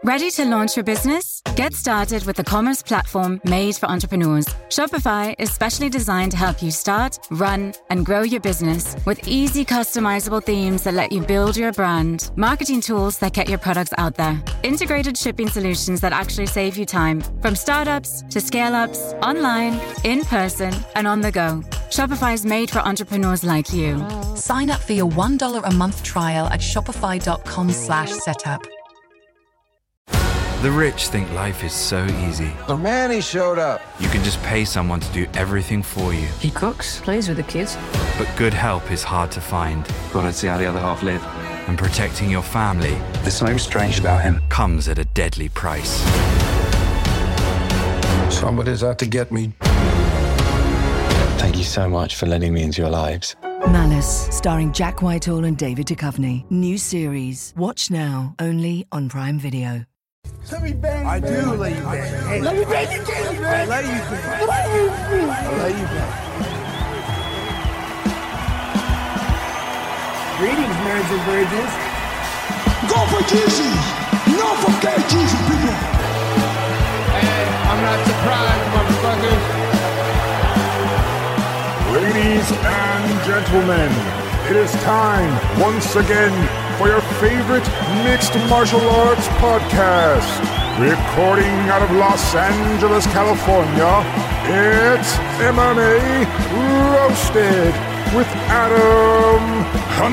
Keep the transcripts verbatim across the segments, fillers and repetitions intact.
Ready to launch your business? Get started with the commerce platform made for entrepreneurs. Shopify is specially designed to help you start, run, and grow your business with easy customizable themes that let you build your brand, marketing tools that get your products out there, integrated shipping solutions that actually save you time, from startups to scale-ups, online, in person, and on the go. Shopify is made for entrepreneurs like you. Sign up for your one dollar a month trial at shopify.com slash setup. The rich think life is so easy. The man, he showed up. You can just pay someone to do everything for you. He cooks, plays with the kids. But good help is hard to find. Gotta see how the other half live. And protecting your family... There's something strange about him. ...comes at a deadly price. Somebody's out to get me. Thank you so much for letting me into your lives. Malice, starring Jack Whitehall and David Duchovny. New series. Watch now, only on Prime Video. Let me bang. I do let you bang. Hey, let me bang you, James, man. I let you bang. I let you bang. Greetings, marriage and virgins. Go for Jesus. No forget Jesus, people. Hey, I'm not surprised, motherfuckers. Ladies and gentlemen, it is time once again for your favorite mixed martial arts podcast. Recording out of Los Angeles, California, it's M M A Roasted with Adam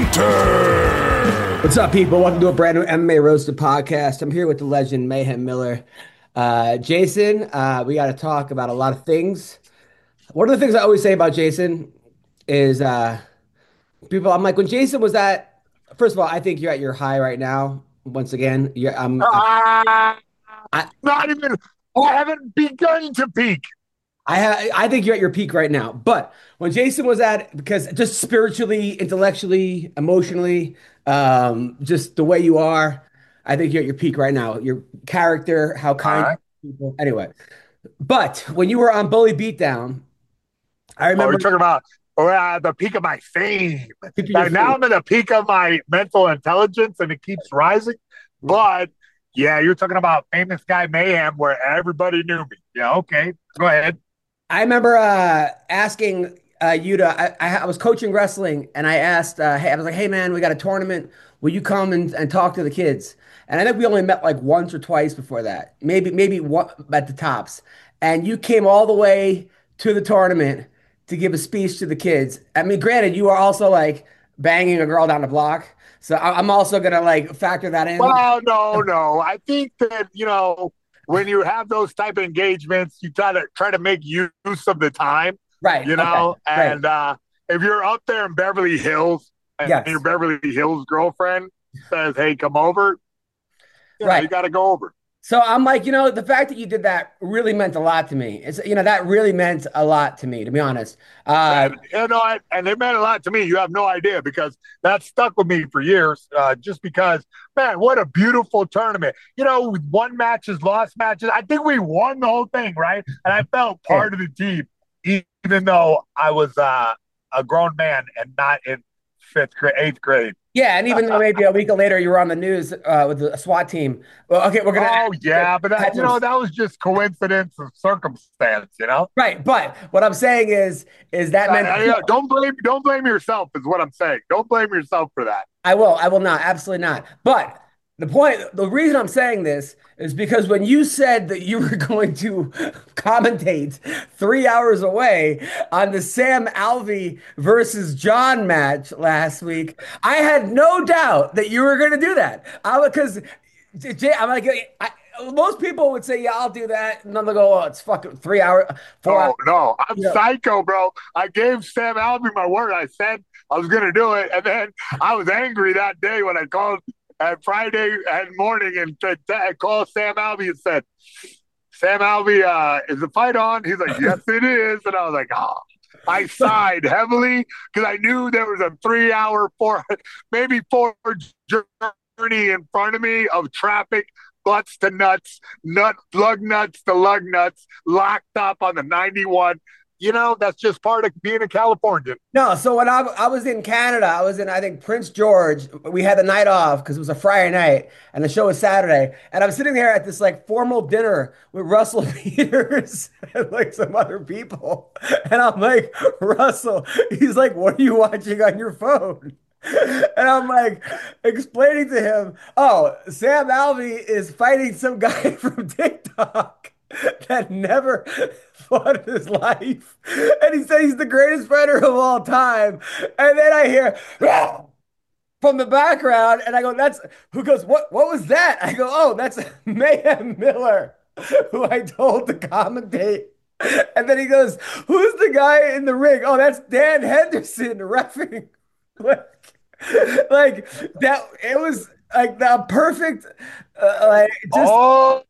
Hunter. What's up, people? Welcome to a brand new M M A Roasted podcast. I'm here with the legend Mayhem Miller. Uh, Jason, uh, we got to talk about a lot of things. One of the things I always say about Jason is uh, people, I'm like, when Jason was at, first of all, I think you're at your high right now. Once again, you're, I'm, Uh, I, not even, I haven't begun to peak. I, ha, I think you're at your peak right now. But when Jason was at, because just spiritually, intellectually, emotionally, um, just the way you are, I think you're at your peak right now. Your character, how kind right. people. Anyway, but when you were on Bully Beatdown, I remember. Oh, you're talking about or at the peak of my fame. Peak of Like, now fame. I'm at the peak of my mental intelligence, and it keeps rising. But yeah, you're talking about famous guy Mayhem, where everybody knew me. Yeah, okay, go ahead. I remember uh, asking uh, you to. I, I, I was coaching wrestling, and I asked. Uh, hey, I was like, "Hey, man, we got a tournament. Will you come and, and talk to the kids?" And I think we only met like once or twice before that, maybe maybe one at the tops. And you came all the way to the tournament to give a speech to the kids. I mean, granted, you are also like banging a girl down the block, so I, I'm also gonna like factor that in. Well, no, no. I think that, you know, when you have those type of engagements, you try to try to make use of the time, right? You know, okay. and right. uh, if you're up there in Beverly Hills and yes. your Beverly Hills girlfriend says, "Hey, come over," you know, right? You got to go over. So I'm like, you know, the fact that you did that really meant a lot to me. It's, you know, that really meant a lot to me, to be honest. Uh, and, you know, and it meant a lot to me. You have no idea, because that stuck with me for years. Uh, just because, man, what a beautiful tournament. You know, with won matches, lost matches. I think we won the whole thing, right? And I felt part of the team, even though I was uh, a grown man and not in fifth grade, eighth grade. Yeah, and even though maybe a week later you were on the news uh, with the SWAT team. Well, okay, we're gonna. Oh yeah, but that, you know, that was just coincidence of circumstance, you know. Right, but what I'm saying is, is that meant uh, yeah, don't blame, don't blame yourself, is what I'm saying. Don't blame yourself for that. I will, I will not, absolutely not. But the point, the reason I'm saying this is because when you said that you were going to commentate three hours away on the Sam Alvey versus John match last week, I had no doubt that you were going to do that. I because I'm like, I, most people would say, "Yeah, I'll do that," and then they'll go, "Oh, it's fucking three hours." Four oh hours. no, I'm you know. psycho, bro. I gave Sam Alvey my word. I said I was going to do it, and then I was angry that day when I called. At Friday at morning and t- t- called Sam Alvey and said, "Sam Alvey, uh, is the fight on?" He's like, "Yes, it is." And I was like, "Oh." I sighed heavily because I knew there was a three-hour, four, maybe four journey in front of me of traffic, butts to nuts, nut lug nuts to lug nuts, locked up on the ninety-one you know, that's just part of being a Californian. No, so when I, I was in Canada, I was in, I think, Prince George. We had the night off because it was a Friday night and the show was Saturday. And I'm sitting there at this like formal dinner with Russell Peters and like some other people. And I'm like, Russell, he's like, what are you watching on your phone? And I'm like explaining to him, oh, Sam Alvey is fighting some guy from TikTok that never fought in his life. And he said he's the greatest fighter of all time. And then I hear "Rah!" from the background, and I go, that's who goes, what what was that? I go, oh, that's Mayhem Miller, who I told to commentate. And then he goes, who's the guy in the ring? Oh, that's Dan Henderson reffing. Like, like that, it was like the perfect, uh, like just all,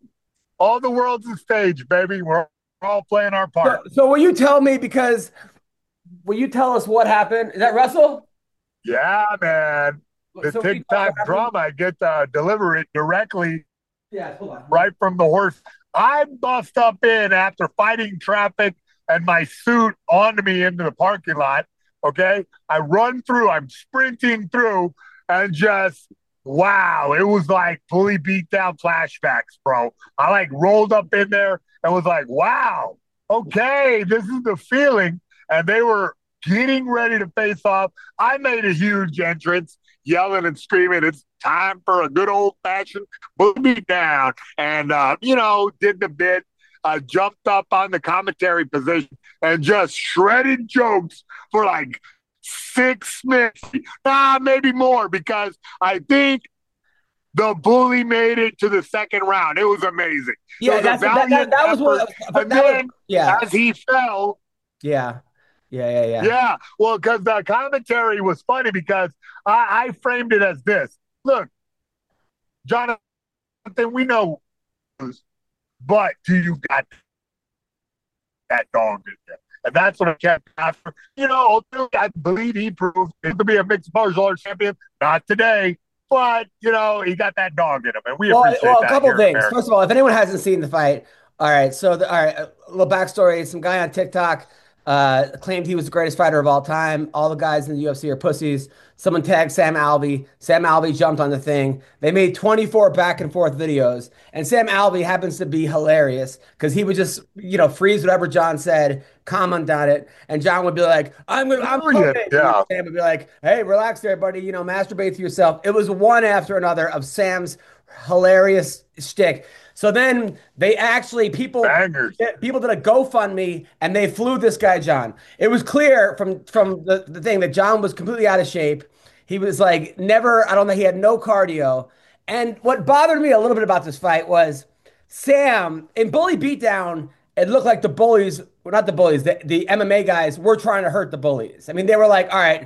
all the world's a stage, baby. We're all playing our part. So, so will you tell me, because will you tell us what happened? Is that Russell? Yeah, man. The So TikTok drama, I get to deliver it directly Yeah, hold on. right from the horse. I bust up in after fighting traffic and my suit onto me into the parking lot. Okay. I run through, I'm sprinting through, and just, wow, it was like fully beat down flashbacks, bro. I like rolled up in there and was like, wow, okay, this is the feeling. And they were getting ready to face off. I made a huge entrance, yelling and screaming, it's time for a good old fashioned beat down. And, uh, you know, did the bit, uh, jumped up on the commentary position and just shredded jokes for like six minutes. Nah, maybe more, because I think the bully made it to the second round. It was amazing. Yeah, was that's, that, that, that was what. And that then was, yeah, as he fell, yeah, yeah, yeah, yeah. Yeah, well, because the commentary was funny, because I, I framed it as this. Look, Jonathan, we know, but do you got that dog in there? And that's what I kept after. You know, I believe he proved to be a mixed martial arts champion. Not today, but, you know, he got that dog in him, and we well, appreciate well, that. a couple here, things. America. First of all, if anyone hasn't seen the fight, all right, so, the, all right, a little backstory. Some guy on TikTok uh, claimed he was the greatest fighter of all time. All the guys in the U F C are pussies. Someone tagged Sam Alvey. Sam Alvey jumped on the thing. They made twenty-four back and forth videos. And Sam Alvey happens to be hilarious because he would just, you know, freeze whatever John said, comment on it. And John would be like, I'm going to, I'm Brilliant, coming. yeah. Sam would be like, hey, relax there, buddy. You know, masturbate to yourself. It was one after another of Sam's hilarious shtick. So then they actually, people, Bangers. people did a GoFundMe and they flew this guy, John. It was clear from, from the, the thing that John was completely out of shape. He was like never, I don't know, he had no cardio. And what bothered me a little bit about this fight was Sam, in Bully Beatdown, it looked like the bullies, well, not the bullies, the, the M M A guys were trying to hurt the bullies. I mean, they were like, all right,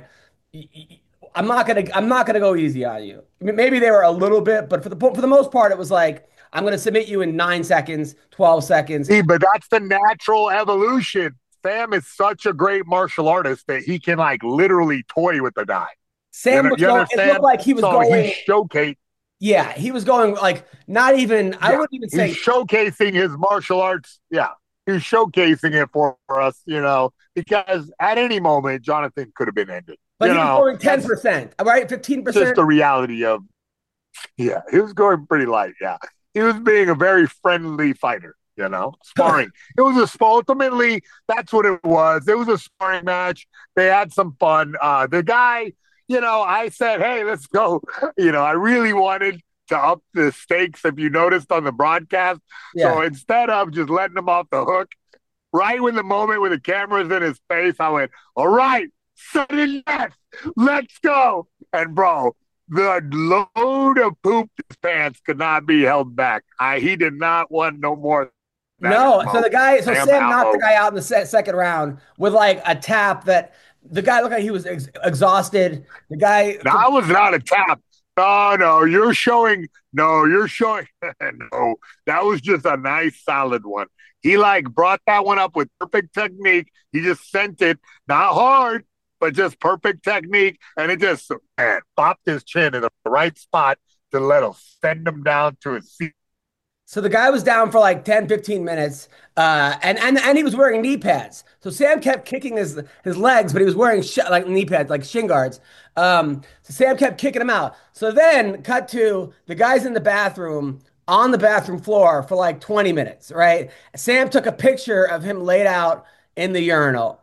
I'm not gonna, I'm not gonna go easy on you. I mean, maybe they were a little bit, but for the for the most part, it was like, I'm going to submit you in nine seconds, twelve seconds. See, but that's the natural evolution. Sam is such a great martial artist that he can like literally toy with the guy. Sam you, was you going, understand? it looked like he was so going. He's showcase. Yeah, he was going like not even. Yeah, I wouldn't even say he's showcasing his martial arts. Yeah, he's showcasing it for, for us. You know, because at any moment Jonathan could have been ended. But you he was know, going ten percent, right? Fifteen percent. Just the reality of. Yeah, he was going pretty light. Yeah. He was being a very friendly fighter, you know, sparring. It was a ultimately that's what it was. It was a sparring match. They had some fun. Uh, the guy, you know, I said, hey, let's go. You know, I really wanted to up the stakes, if you noticed on the broadcast. Yeah. So instead of just letting him off the hook, right when the moment when the camera's in his face, I went, all right, sudden death, let's go. And bro, the load of poop in his pants could not be held back. I, he did not want no more. No, so the guy, so Sam, Sam knocked the guy out in the se- second round with like a tap that the guy looked like he was ex- exhausted. The guy. That was not a tap. No, no, you're showing. No, you're showing. No, that was just a nice, solid one. He like brought that one up with perfect technique. He just sent it, not hard, but just perfect technique, and it just man, popped his chin in the right spot to let him send him down to his seat. So the guy was down for like ten, fifteen minutes, uh, and, and and he was wearing knee pads. So Sam kept kicking his his legs, but he was wearing sh like knee pads, like shin guards. Um, so Sam kept kicking him out. So then, cut to the guy's in the bathroom on the bathroom floor for like twenty minutes, right? Sam took a picture of him laid out in the urinal.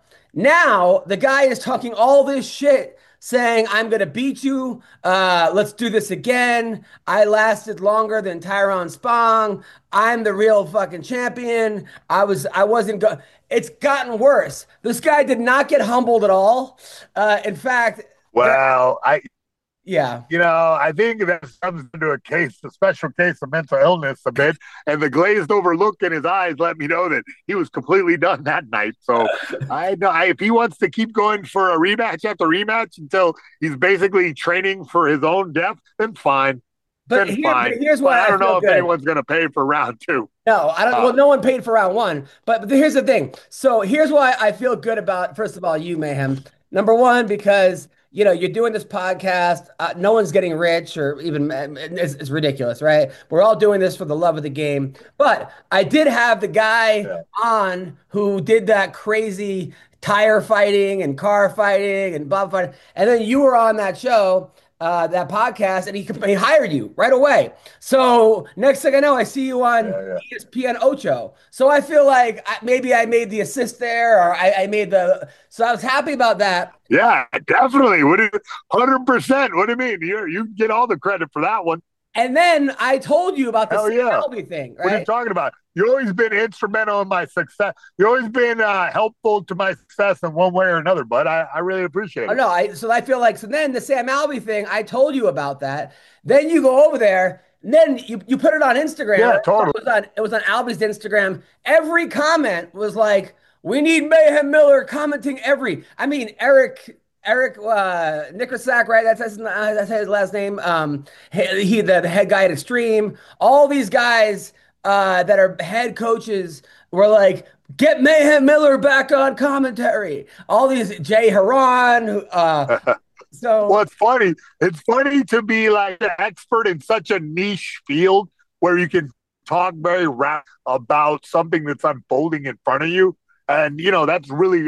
Now the guy is talking all this shit saying, I'm going to beat you. Uh, let's do this again. I lasted longer than Tyrone Spong. I'm the real fucking champion. I was, I wasn't go. It's gotten worse. This guy did not get humbled at all. Uh, in fact, well, I, yeah, you know, I think that comes into a case, a special case of mental illness a bit, and the glazed over look in his eyes let me know that he was completely done that night. So I know I, if he wants to keep going for a rematch after rematch until he's basically training for his own death, then fine. But, then here, fine. but here's what but I don't I know if good. anyone's going to pay for round two. No, I don't. Uh, well, no one paid for round one. But, but here's the thing. So here's why I feel good about, first of all, you, Mayhem. Number one, because you know, you're doing this podcast. Uh, no one's getting rich or even it's, it's ridiculous, right? We're all doing this for the love of the game. But I did have the guy yeah. on who did that crazy tire fighting and car fighting and blah, fighting. And then you were on that show, uh, that podcast, and he, he hired you right away. So next thing I know, I see you on yeah, yeah. E S P N Ocho. So I feel like I, maybe I made the assist there, or I, I made the. So I was happy about that. Yeah, definitely. What do you, one hundred percent. What do you mean? You you get all the credit for that one. And then I told you about the Hell yeah. Albie thing, right? What are you talking about? You've always been instrumental in my success. You've always been uh, helpful to my success in one way or another, bud. I, I really appreciate it. Oh, no, I, so I feel like, so then the Sam Albie thing, I told you about that. Then you go over there, and then you, you put it on Instagram. Yeah, totally. It was on, it was on Albie's Instagram. Every comment was like, we need Mayhem Miller commenting every, I mean, Eric... Eric uh, Nickersack, right? That's his, that's his last name. Um, he, he the, the head guy at Extreme. All these guys uh, that are head coaches were like, get Mayhem Miller back on commentary. All these Jay Haran. Uh, so well, it's funny. It's funny to be like an expert in such a niche field where you can talk very rap about something that's unfolding in front of you, and you know that's really.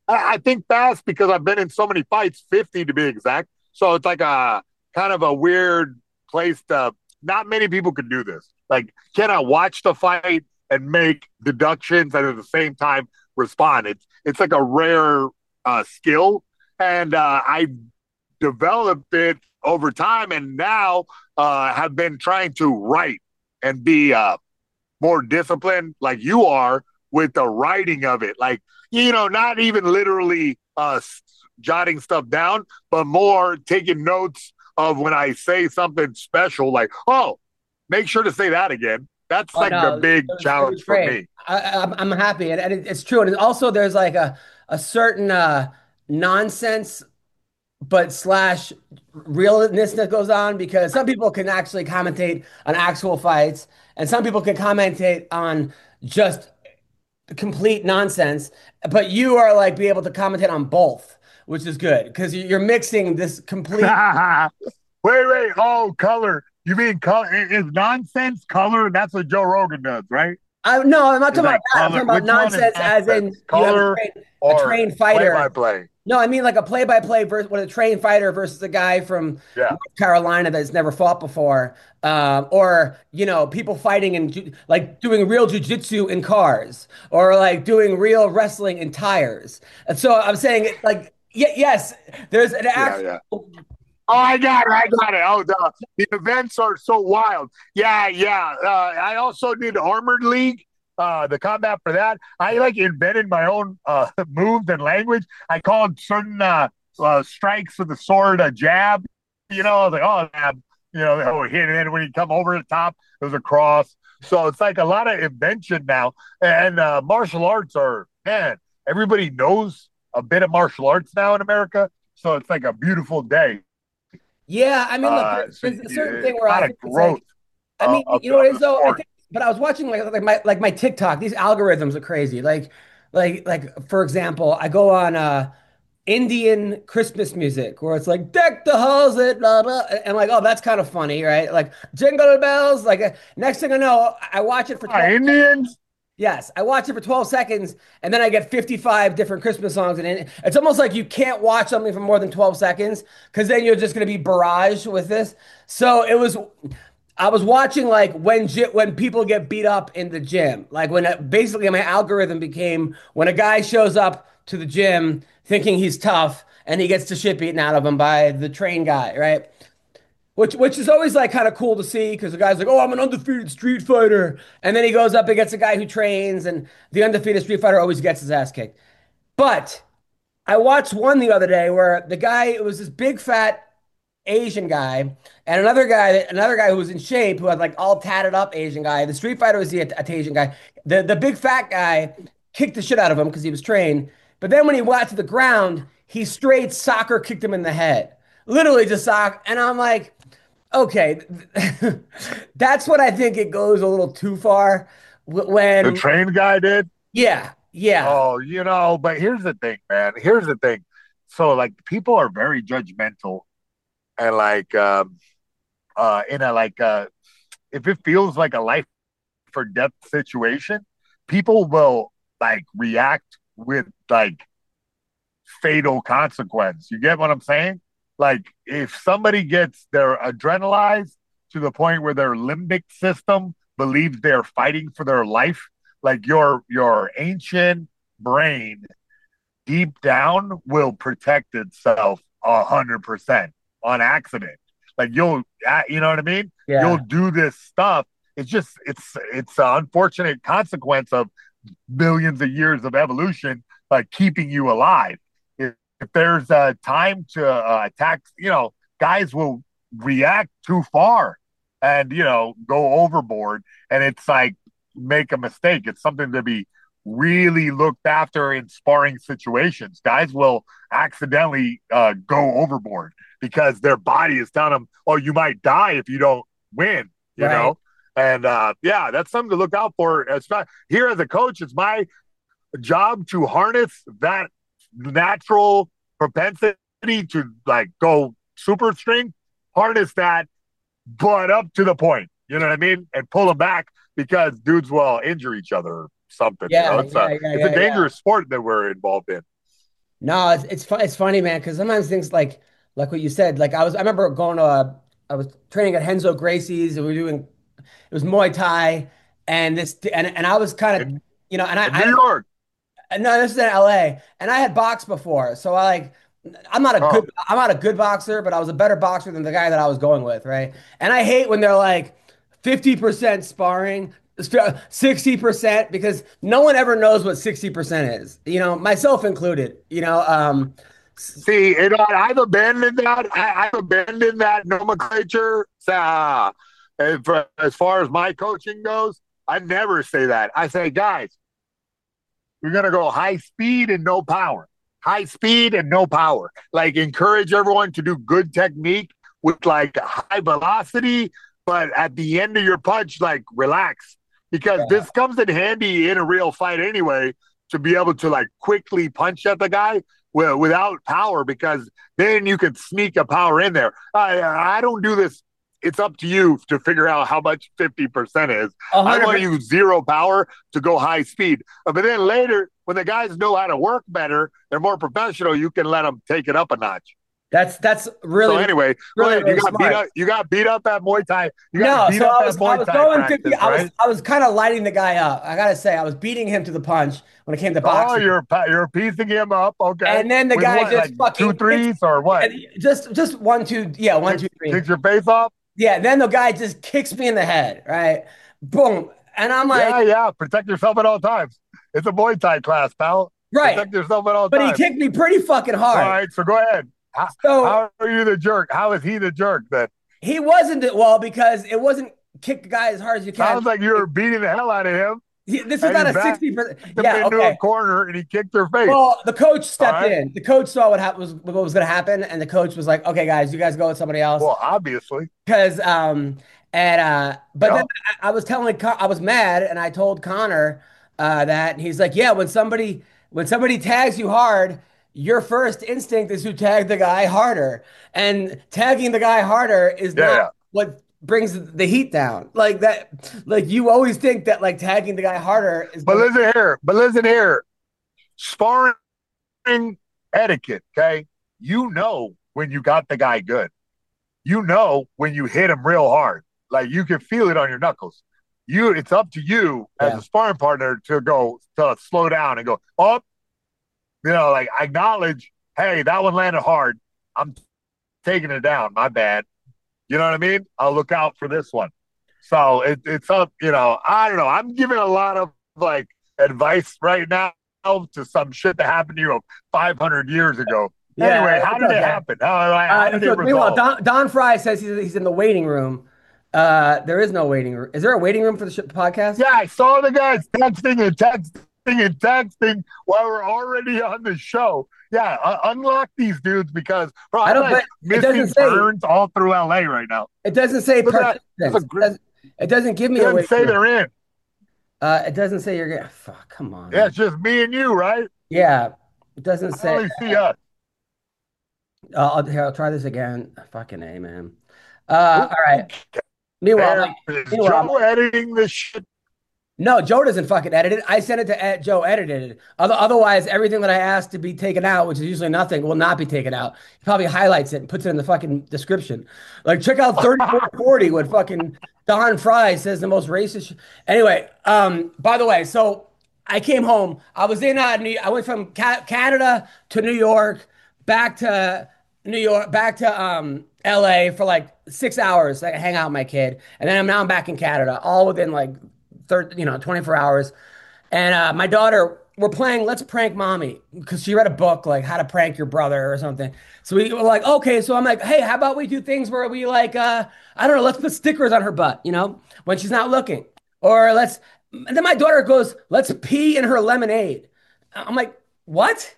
I think fast because I've been in so many fights, fifty to be exact. So it's like a kind of a weird place to, not many people can do this. Like, can I watch the fight and make deductions and at the same time respond? It's, it's like a rare uh, skill. And uh, I developed it over time and now uh, have been trying to write and be uh, more disciplined like you are with the writing of it. Like, you know, not even literally uh, jotting stuff down, but more taking notes of when I say something special, like, oh, make sure to say that again. That's oh, like no, the big challenge for me. I, I'm happy. And, and it's true. And also there's like a, a certain uh, nonsense, but slash realness that goes on because some people can actually commentate on actual fights and some people can commentate on just complete nonsense, but you are like be able to commentate on both, which is good because you're mixing this complete. wait, wait. Oh, color. You mean color? Is nonsense color? That's what Joe Rogan does, right? I no, I'm not talking about that. I'm talking about nonsense as in color a, train, a trained fighter. Play by play. No, I mean like a play-by-play versus with a trained fighter versus a guy from yeah. North Carolina that's never fought before, um, or you know, people fighting and like doing real jujitsu in cars, or like doing real wrestling in tires. And so I'm saying, like, y- yes, there's an actual. Yeah, yeah. Oh, I got it. I got it. Oh, the, the events are so wild. Yeah, yeah. Uh, I also did Armored League. Uh, the combat for that, I like invented my own uh, moves and language. I called certain uh, uh, strikes with the sword a jab. You know, I was like, oh, jab. You know, oh, hit, and then when you come over the top, it was a cross. So it's like a lot of invention now. And uh, martial arts are, man, everybody knows a bit of martial arts now in America. So it's like a beautiful day. Yeah, I mean, look, uh, there's, so, there's a certain yeah, thing where I think growth. Like, I mean, uh, you know what it is though? I think, but I was watching like like my like my TikTok. These algorithms are crazy. Like like like for example, I go on uh Indian Christmas music where it's like deck the halls it blah blah and like oh that's kind of funny, right? Like jingle bells. Like uh, next thing I know, I watch it for Ah, twelve Indians. Yes, I watch it for twelve seconds and then I get fifty-five different Christmas songs. And it- it's almost like you can't watch something for more than twelve seconds because then you're just going to be barraged with this. So it was, I was watching like when gy- when people get beat up in the gym. Like when it, basically my algorithm became when a guy shows up to the gym thinking he's tough and he gets the shit beaten out of him by the train guy, right? Which which is always like kind of cool to see because the guy's like, oh, I'm an undefeated street fighter. And then he goes up against a guy who trains, and the undefeated street fighter always gets his ass kicked. But I watched one the other day where the guy, it was this big fat Asian guy, and another guy, another guy who was in shape, who had like all tatted up Asian guy. The street fighter was the At- Asian guy. The the big fat guy kicked the shit out of him because he was trained. But then when he went to the ground, he straight soccer kicked him in the head. Literally just sock. And I'm like, okay, that's what I think it goes a little too far The when, train guy did. yeah, yeah, Oh, you know, but here's the thing, man. Here's the thing. So, like, people are very judgmental, and like, um, uh, in a like, uh, if it feels like a life or death situation, people will like react with like fatal consequence. You get what I'm saying? Like, if somebody gets their adrenalized to the point where their limbic system believes they're fighting for their life, like your your ancient brain deep down will protect itself a hundred percent on accident. Like you'll, uh, you know what I mean? yeah. You'll do this stuff. It's just, it's, it's an unfortunate consequence of millions of years of evolution, like keeping you alive. If, if there's a time to uh, attack, you know, guys will react too far and, you know, go overboard. And it's like, make a mistake. It's something to be really looked after in sparring situations. Guys will accidentally uh, go overboard because their body is telling them, oh, you might die if you don't win, you Right. know? And uh, yeah, that's something to look out for. It's not, here as a coach, it's my job to harness that natural propensity to like go super strength, harness that, but up to the point, you know what I mean? And pull them back because dudes will injure each other or something. Yeah, you know? It's, yeah, a, yeah, it's yeah, a dangerous yeah. sport that we're involved in. No, it's it's fun. It's funny, man, because sometimes things like like what you said. Like I was, I remember going to a, I was training at Henzo Gracie's, and we were doing it was Muay Thai, and this and and I was kind of, In, you know, and I, in I New York. no, this is in L A, and I had boxed before, so I like. I'm not a Oh, good I'm not a good boxer, but I was a better boxer than the guy that I was going with, right? And I hate when they're like fifty percent sparring, sixty percent because no one ever knows what sixty percent is. You know, myself included, you know, um see, you know, I've abandoned that. I, I've abandoned that nomenclature. Uh, and for, as far as my coaching goes, I never say that. I say, guys, we're going to go high speed and no power. High speed and no power. Like encourage everyone to do good technique with like high velocity, but at the end of your punch, like relax. Because yeah. this comes in handy in a real fight anyway, to be able to like quickly punch at the guy well, without power, because then you can sneak a power in there. I, I don't do this. It's up to you to figure out how much fifty percent is. one hundred percent. I want to use zero power to go high speed. But then later, when the guys know how to work better, they're more professional, you can let them take it up a notch. That's that's really so anyway. really, ahead, really you got smart. beat up. You got beat up at Muay Thai. You No, got beat so up I was, at Muay I was Thai going practice, fifty. I was right? I was kind of lighting the guy up. I gotta say, I was beating him to the punch when it came to boxing. Oh, you're you're piecing him up, okay? And then the With guy what, just like fucking two threes or what? Just just one two, yeah, one Kicks, two three. kicks your face off. Yeah, then the guy just kicks me in the head, right? Boom, and I'm like, yeah, yeah. Protect yourself at all times. It's a Muay Thai class, pal. Right. Protect yourself at all but times. he kicked me pretty fucking hard. All right, so go ahead. How, so how are you the jerk? How is he the jerk then? He wasn't well because it wasn't kick the guy as hard as you can. Sounds like you were beating the hell out of him. He, this is not a sixty percent. Yeah, into okay. a corner and he kicked their face. Well, the coach stepped right. in. The coach saw what happened was what was going to happen, and the coach was like, "Okay, guys, you guys go with somebody else." Well, obviously, because um, and uh, but yeah. then I, I was telling, Con- I was mad, and I told Connor uh that and he's like, "Yeah, when somebody when somebody tags you hard, your first instinct is to tag the guy harder, and tagging the guy harder is Yeah, not yeah. what brings the heat down. Like that, like you always think that like tagging the guy harder is. But gonna- listen here, but listen here. Sparring etiquette, okay? You know when you got the guy good. You know when you hit him real hard. Like you can feel it on your knuckles. You, it's up to you as Yeah. a sparring partner to go to slow down and go up. You know, like acknowledge, hey, that one landed hard. I'm taking it down. My bad. You know what I mean? I'll look out for this one. So it, it's up. You know, I don't know. I'm giving a lot of like advice right now to some shit that happened to you five hundred years ago. Yeah, anyway, how it's did it okay. happen? How, how Uh, did so, it meanwhile, resolve? Don, Don Fry says he's, he's in the waiting room. Uh, there is no waiting room. Is there a waiting room for the sh- podcast? Yeah, I saw the guys texting and texting and texting while we're already on the show. Yeah, uh, unlock these dudes because bro, I I'm don't. like But it missing doesn't say. turns all through L A right now. It doesn't say Look at that. That's a participants. It great- doesn't, it doesn't give me It a doesn't waiting say room. they're in. Uh, it doesn't say you're gonna. Fuck, come on. Yeah, it's just me and you, right? Yeah, it doesn't I say. only see us. Uh, I'll, here, I'll try this again. Fucking A, man. Uh, all right. Meanwhile, There, like, is meanwhile, Joe editing this shit? no, Joe doesn't fucking edit it. I sent it to Ed, Joe edited it. Other, otherwise, everything that I asked to be taken out, which is usually nothing, will not be taken out. He probably highlights it and puts it in the fucking description. Like, check out thirty-four forty when fucking Don Fry says the most racist. Sh- anyway, um, by the way, so I came home. I was in, uh, New- I went from Ca- Canada to New York, back to New York, back to um, L A for like six hours. I hang out with my kid, and then I'm now I'm back in Canada, all within like thirty, you know, twenty-four hours. And uh, my daughter, we're playing Let's Prank Mommy because she read a book like How to Prank Your Brother or something. So we were like, okay, so I'm like, hey, how about we do things where we like, uh, I don't know, let's put stickers on her butt, you know, when she's not looking, or let's. And then my daughter goes, let's pee in her lemonade. I'm like, what?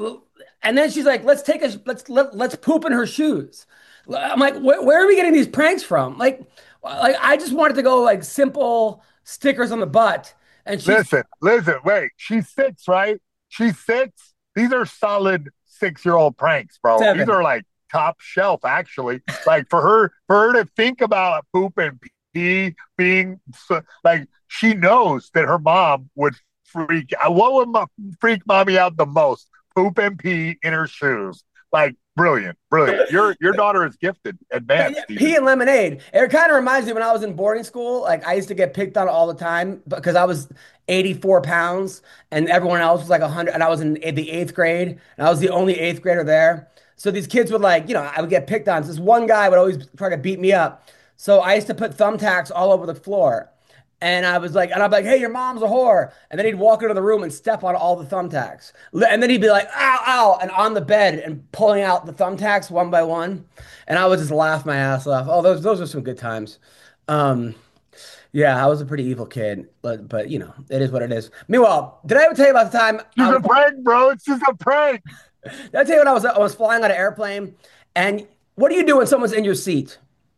And then she's like, let's take a let's let, let's poop in her shoes. I'm like, wh- where are we getting these pranks from? Like, like I just wanted to go like simple stickers on the butt. And she's, Listen, listen, wait. She's six, right? She's six. These are solid six-year-old pranks, bro. Seven. These are like top shelf, actually. Like for her, for her to think about poop and pee being so, like she knows that her mom would freak. What would my, freak mommy out the most? Poop and pee in her shoes. Like brilliant, brilliant. Your your daughter is gifted, advanced. Yeah, pea and lemonade. It kind of reminds me when I was in boarding school. Like I used to get picked on all the time because I was eighty-four pounds and everyone else was like one hundred. And I was in the eighth grade and I was the only eighth grader there. So these kids would like, you know, I would get picked on. So this one guy would always try to beat me up. So I used to put thumbtacks all over the floor. And I was like, and I'm like, hey, your mom's a whore. And then he'd walk into the room and step on all the thumbtacks. And then he'd be like, ow, ow, and on the bed and pulling out the thumbtacks one by one. And I would just laugh my ass off. Oh, those those are some good times. Um, yeah, I was a pretty evil kid, but but you know, it is what it is. Meanwhile, did I ever tell you about the time? It's I a was, prank, bro. It's just a prank. did I tell you when I was I was flying on an airplane? And what do you do when someone's in your seat?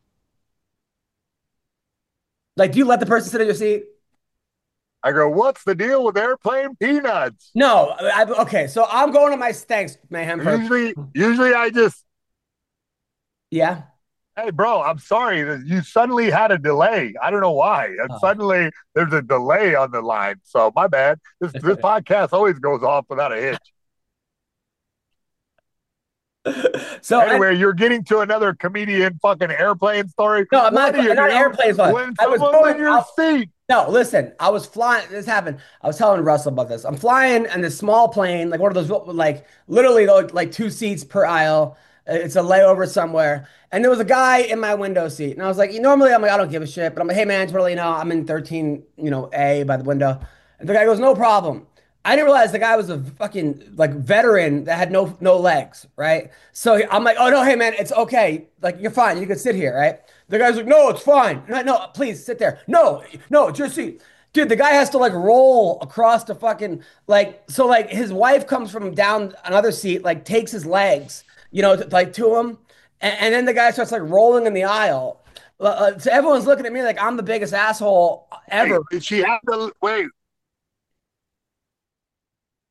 Like, do you let the person sit in your seat? I go, what's the deal with airplane peanuts? No. I, okay, so I'm going to my thanks, Mayhem. For, Usually, usually I just, yeah. hey, bro, I'm sorry that you suddenly had a delay. I don't know why. And Oh. suddenly there's a delay on the line. So my bad. This this podcast always goes off without a hitch. So Anyway, and, you're getting to another comedian fucking airplane story. no, I'm not, What are you I'm not doing airplane flying. when I was someone's going in your out- seat? No, listen, I was flying. This happened. I was telling Russell about this. I'm flying in this small plane, like one of those, like literally like, like two seats per aisle. It's a layover somewhere. And there was a guy in my window seat. And I was like, normally I'm like, I don't give a shit. But I'm like, hey man, it's really, you know, I'm in thirteen, you know, A by the window. And the guy goes, no problem. I didn't realize the guy was a fucking like veteran that had no no legs, right? So I'm like, oh no, hey man, it's okay. Like you're fine. You can sit here, right? The guy's like, no, it's fine. No, no, please sit there. No, no, it's your seat. Dude, the guy has to like roll across the fucking like so like his wife comes from down another seat, like takes his legs, you know, to, like to him, and, and then the guy starts like rolling in the aisle. Uh, so everyone's looking at me like I'm the biggest asshole ever. Hey, did she have to wait?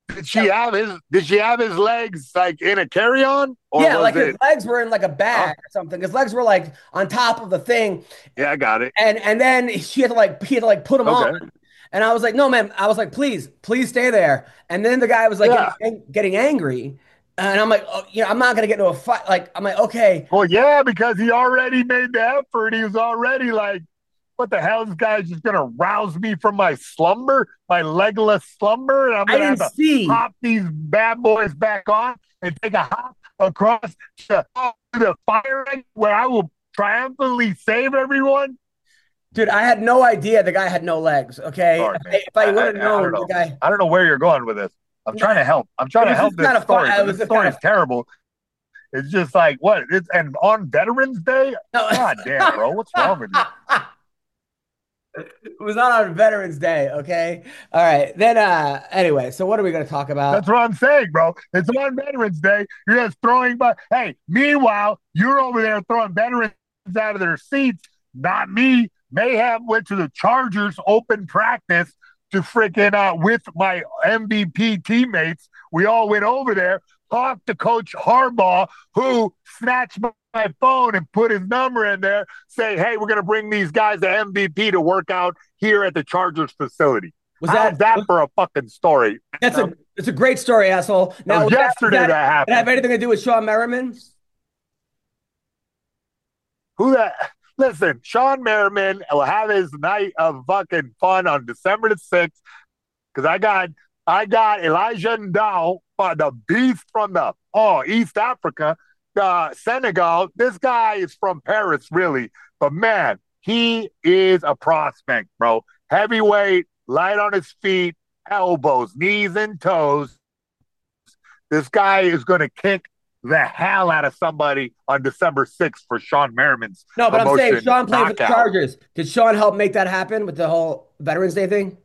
Did she have his? Did she have his legs like in a carry-on? Yeah, like it... his legs were in like a bag oh. or something. His legs were like on top of the thing. Yeah, I got it. And and then she had to like he had to like put them okay. on. And I was like, no, man. I was like, please, please stay there. And then the guy was like yeah. getting, getting angry. And I'm like, oh, you know, I'm not gonna get into a fight. Like, I'm like, okay. Well, yeah, because he already made the effort. He was already like, what the hell? This guy's just gonna rouse me from my slumber, my legless slumber, and I'm gonna have to see. hop these bad boys back on and take a hop across the, the fire where I will triumphantly save everyone. Dude, I had no idea the guy had no legs. Okay, Sorry, if, if I, I would have known know. the guy, I don't know where you're going with this. I'm trying to help. I'm trying to help this story. This story is terrible. It's just like what? It's and on Veterans Day. No. God damn, bro, what's wrong with you? It was not on Veterans Day, okay? All right. Then uh anyway, so what are we gonna talk about? That's what I'm saying, bro. It's on Veterans Day. You're just throwing but hey, meanwhile, you're over there throwing veterans out of their seats, not me. Mayhem went to the Chargers open practice to freaking uh with my M V P teammates. We all went over there, talked to Coach Harbaugh, who snatched my my phone and put his number in there, say, hey, we're going to bring these guys to M V P to work out here at the Chargers facility. Was How's that, that was, for a fucking story? That's um, a it's a great story, asshole. Now, yesterday that, that happened. Did it have anything to do with Sean Merriman? Who that? Listen, Sean Merriman will have his night of fucking fun on December the sixth because I got I got Elijah Ndao, uh, the beast from the oh East Africa. Uh, Senegal, this guy is from Paris, really. But man, he is a prospect, bro. Heavyweight, light on his feet, elbows, knees, and toes. This guy is going to kick the hell out of somebody on December sixth for Sean Merriman's. No, but I'm saying Sean played with the Chargers. Did Sean help make that happen with the whole Veterans Day thing?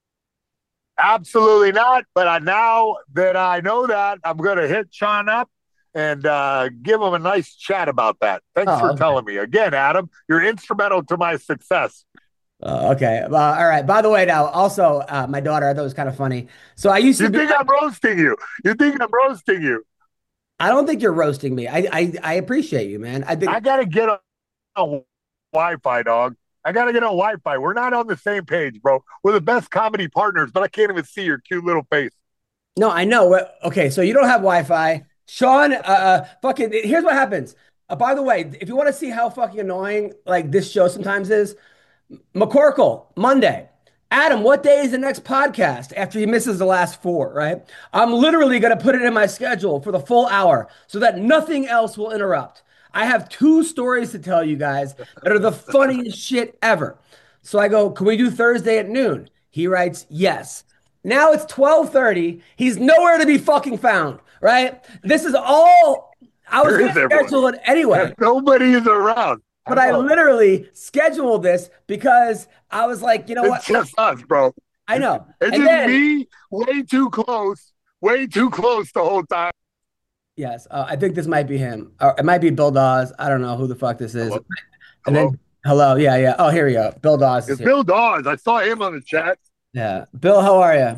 Absolutely not. But I, now that I know that, I'm going to hit Sean up and uh, give him a nice chat about that. Thanks oh, for okay. telling me. Again, Adam, you're instrumental to my success. Uh, okay. Uh, all right. By the way, now, also, uh, my daughter, I thought it was kind of funny. So I used to- You think I'm roasting you? You think I'm roasting you? I don't think you're roasting me. I I, I appreciate you, man. I think- I got to get on, on Wi-Fi, dog. I got to get on Wi-Fi. We're not on the same page, bro. We're the best comedy partners, but I can't even see your cute little face. No, I know. Okay, so you don't have Wi-Fi. Sean, uh, fucking, here's what happens. Uh, by the way, if you want to see how fucking annoying like this show sometimes is, McCorkle, Monday. Adam, what day is the next podcast after he misses the last four, right? I'm literally going to put it in my schedule for the full hour so that nothing else will interrupt. I have two stories to tell you guys that are the funniest shit ever. So I go, can we do Thursday at noon? He writes, yes. Now it's twelve thirty. He's nowhere to be fucking found, right? This is all, I was going to schedule it anyway. Nobody is around. But I, I literally scheduled this because I was like, you know it's what? It's just us, bro. I know. It's and just then, me way too close, way too close the whole time. Yes, uh, I think this might be him. Or it might be Bill Dawes. I don't know who the fuck this is. Hello? And Hello? then, hello, yeah, yeah. Oh, here we go. Bill Dawes is It's here. Bill Dawes. I saw him on the chat. Yeah. Bill, how are you?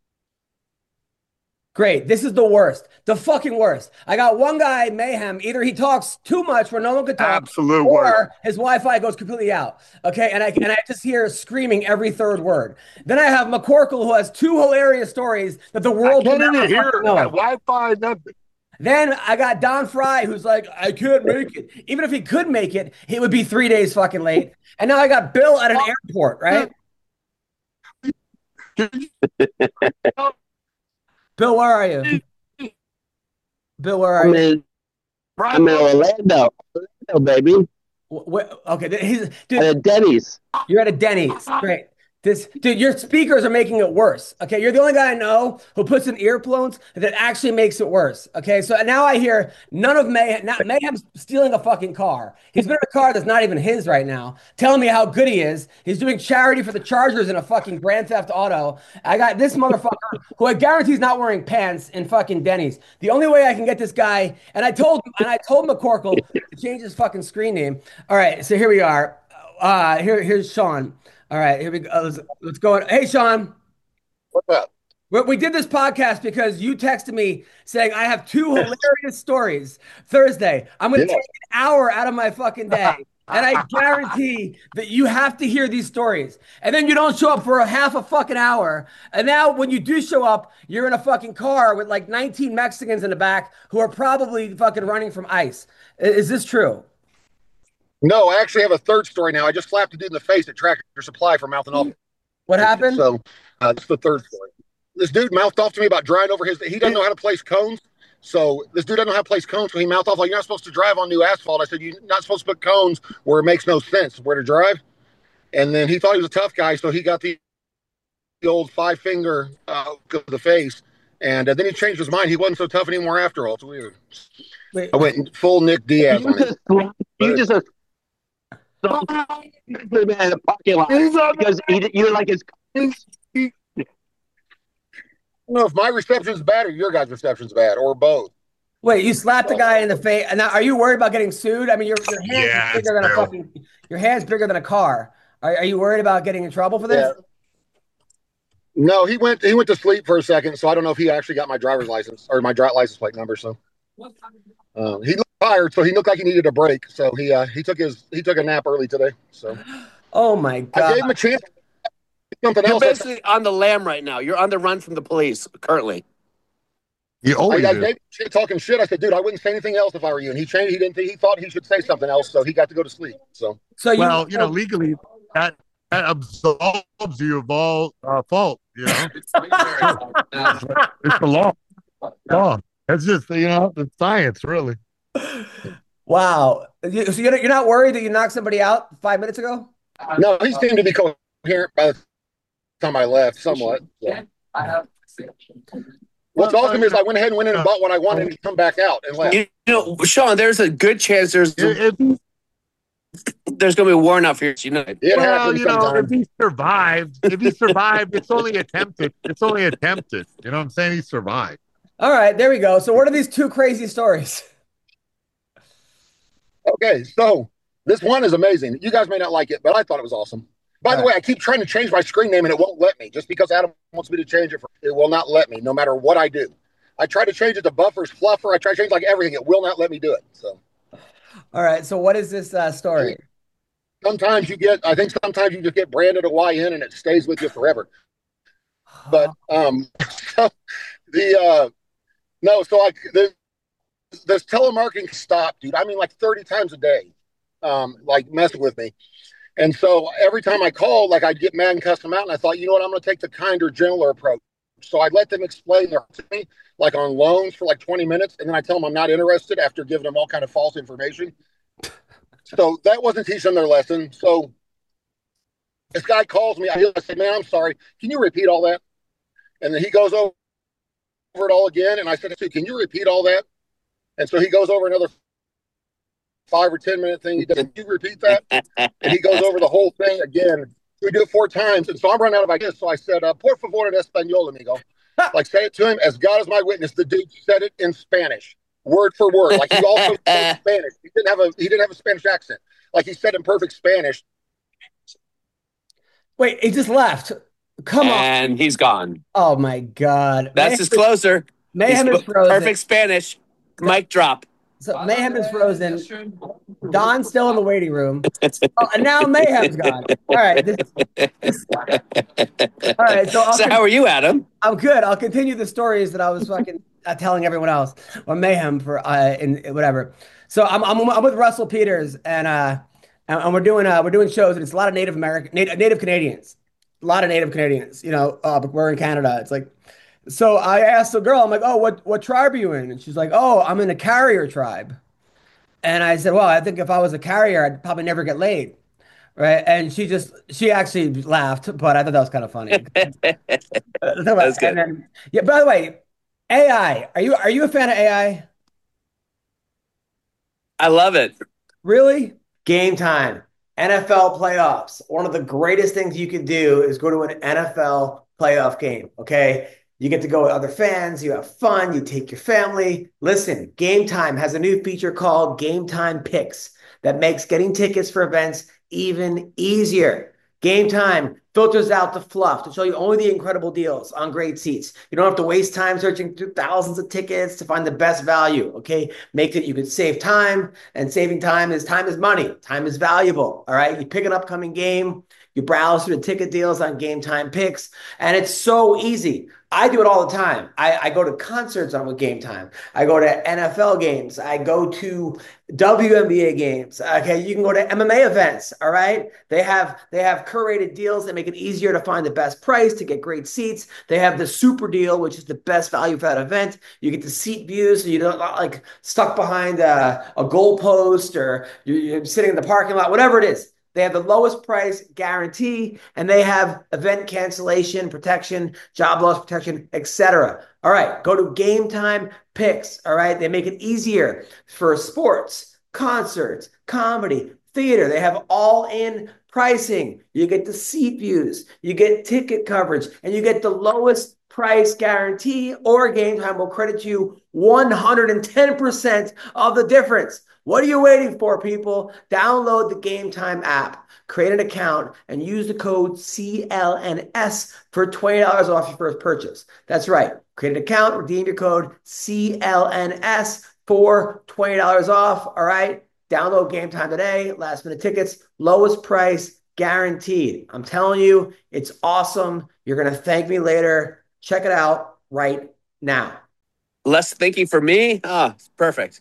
Great. This is the worst. The fucking worst. I got one guy, Mayhem. Either he talks too much where no one could talk, Absolute or worst. his Wi-Fi goes completely out. Okay, and I and I just hear screaming every third word. Then I have McCorkle, who has two hilarious stories that the world I can't even hear Wi-Fi. Nothing. Then I got Don Fry, who's like, I can't make it. Even if he could make it, he would be three days fucking late. And now I got Bill at an airport, right? Bill, where are you? Bill, where are I'm you? in, I'm in Orlando. Orlando, baby. Where, okay, he's, dude, at a Denny's. You're at a Denny's. Great. This, dude, your speakers are making it worse. Okay, you're the only guy I know who puts in earphones that actually makes it worse. Okay, so now I hear none of Mayhem. Not Mayhem's stealing a fucking car. He's been in a car that's not even his right now, telling me how good he is. He's doing charity for the Chargers in a fucking Grand Theft Auto. I got this motherfucker who I guarantee is not wearing pants in fucking Denny's. The only way I can get this guy, and I told and I told McCorkle to change his fucking screen name. All right, so here we are. Uh, here, here's Sean. All right, here we go. Let's, let's go. Hey, Sean. What's up? We, we did this podcast because you texted me saying I have two hilarious stories Thursday. I'm going to Yeah. take an hour out of my fucking day. And I guarantee that you have to hear these stories. And then you don't show up for a half a fucking hour. And now when you do show up, you're in a fucking car with like nineteen Mexicans in the back who are probably fucking running from ICE. I- Is this true? No, I actually have a third story now. I just slapped a dude in the face at Tractor Supply for mouthing off. What happened? So uh, that's the third story. This dude mouthed off to me about driving over his. He doesn't know how to place cones. So this dude doesn't know how to place cones. So he mouthed off like, "You're not supposed to drive on new asphalt." I said, "You're not supposed to put cones where it makes no sense where to drive." And then he thought he was a tough guy, so he got the, the old five finger uh, to the face. And uh, then he changed his mind. He wasn't so tough anymore after all. It's weird. Wait. I went full Nick Diaz on it. You just a so in the parking lot because he, you like his. I don't know if my reception's bad or your guys' reception's bad or both. Wait, you slapped the guy in the face. And now, are you worried about getting sued? I mean, your your hands Yeah, is bigger than a still. fucking. Your hands bigger than a car. Are, are you worried about getting in trouble for this? Yeah. No, he went he went to sleep for a second, so I don't know if he actually got my driver's license or my dri- license plate number. So uh, he looked tired, so he looked like he needed a break. So he uh, he took his he took a nap early today. So Oh my god! I gave him a chance. to do Something You're else. basically on the lam right now. You're on the run from the police currently. You I, always I do. gave him shit talking shit. I said, "Dude, I wouldn't say anything else if I were you." And he changed. He didn't. He thought he should say something else, so he got to go to sleep. So So you, Well, you know, legally, that, that absolves you of all uh, fault. You know, it's the law. Law. It's just you know, it's science, really. wow. You, so you're, you're not worried that you knocked somebody out five minutes ago? no, he seemed to be coherent by the time I left, somewhat. So. What's awesome is I went ahead and went in and bought what I wanted and come back out and left. You know, Sean, there's a good chance there's If, if, there's going to be a warrant out for you tonight. It well, happens you know, sometimes. if he survived, if he survived, it's only attempted. It's only attempted. You know what I'm saying? He survived. All right, there we go. So what are these two crazy stories? Okay, so this one is amazing. You guys may not like it, but I thought it was awesome. By All the right. way, I keep trying to change my screen name and it won't let me. Just because Adam wants me to change it, for, it will not let me, no matter what I do. I try to change it to Buffers, Fluffer. I try to change like everything. It will not let me do it. So All right, so what is this uh, story? sometimes you get, I think sometimes you just get branded a Y N and it stays with you forever. But um, so the uh, no, so like the this telemarketing stop, dude. I mean, like thirty times a day, um, like messing with me. And so every time I called, like I'd get mad and cuss them out. And I thought, you know what, I'm going to take the kinder, gentler approach. So I'd let them explain their to me, like on loans for like twenty minutes. And then I tell them I'm not interested after giving them all kind of false information. So that wasn't teaching them their lesson. So this guy calls me. I say, man, I'm sorry. Can you repeat all that? And then he goes over it all again. And I said, can you repeat all that? And so he goes over another five or ten minute thing. He does, can you repeat that? And he goes over the whole thing again. We do it four times. And so I'm running out of ideas. So I said, uh, por favor en español, amigo. Like, say it to him, as God is my witness. The dude said it in Spanish, word for word. Like he also spoke Spanish. He didn't have a he didn't have a Spanish accent. Like he said in perfect Spanish. Wait, he just left. Come on. And he's gone. Oh my God. That's Mayhem his closer. Mayhem He's is frozen. perfect Spanish. Mic drop. So Mayhem is frozen. Don's still in the waiting room. Oh, and now Mayhem's gone. All right. This, this, all right. So, I'll So how are you, Adam? I'm good. I'll continue the stories that I was fucking uh, telling everyone else or Mayhem for uh, in, in whatever. So I'm, I'm I'm with Russell Peters and uh and, and we're doing uh we're doing shows and it's a lot of Native American Native, Native Canadians, a lot of Native Canadians. You know, uh, but we're in Canada. It's like. So I asked the girl, I'm like, oh, what, what tribe are you in? And she's like, oh, I'm in a carrier tribe. And I said, well, I think if I was a carrier, I'd probably never get laid. Right. And she just, she actually laughed, but I thought that was kind of funny. That's good. Then, yeah, by the way, A I, are you, are you a fan of A I? I love it. Really? Game time. N F L playoffs. One of the greatest things you can do is go to an N F L playoff game. Okay. You get to go with other fans. You have fun. You take your family. Listen, Game Time has a new feature called Game Time Picks that makes getting tickets for events even easier. Game Time filters out the fluff to show you only the incredible deals on great seats. You don't have to waste time searching through thousands of tickets to find the best value, okay? Make it you can save time, and saving time is time is money. Time is valuable, all right? You pick an upcoming game, you browse through the ticket deals on Game Time Picks, and it's so easy. I do it all the time. I, I go to concerts on with Game Time. I go to N F L games. I go to W N B A games. Okay, you can go to M M A events. All right, they have they have curated deals that make it easier to find the best price to get great seats. They have the super deal, which is the best value for that event. You get the seat views, so you don't like stuck behind a, a goalpost or you're, you're sitting in the parking lot, whatever it is. They have the lowest price guarantee, and they have event cancellation protection, job loss protection, et cetera. All right, go to Game Time Picks. All right, they make it easier for sports, concerts, comedy, theater. They have all-in pricing. You get the seat views, you get ticket coverage, and you get the lowest price guarantee, or Game Time will credit you one hundred ten percent of the difference. What are you waiting for, people? Download the Game Time app, create an account, and use the code C L N S for twenty dollars off your first purchase. That's right. Create an account, redeem your code C L N S for twenty dollars off. All right. Download Game Time today. Last minute tickets, lowest price guaranteed. I'm telling you, it's awesome. You're going to thank me later. Check it out right now. Less thinking for me? Ah, perfect.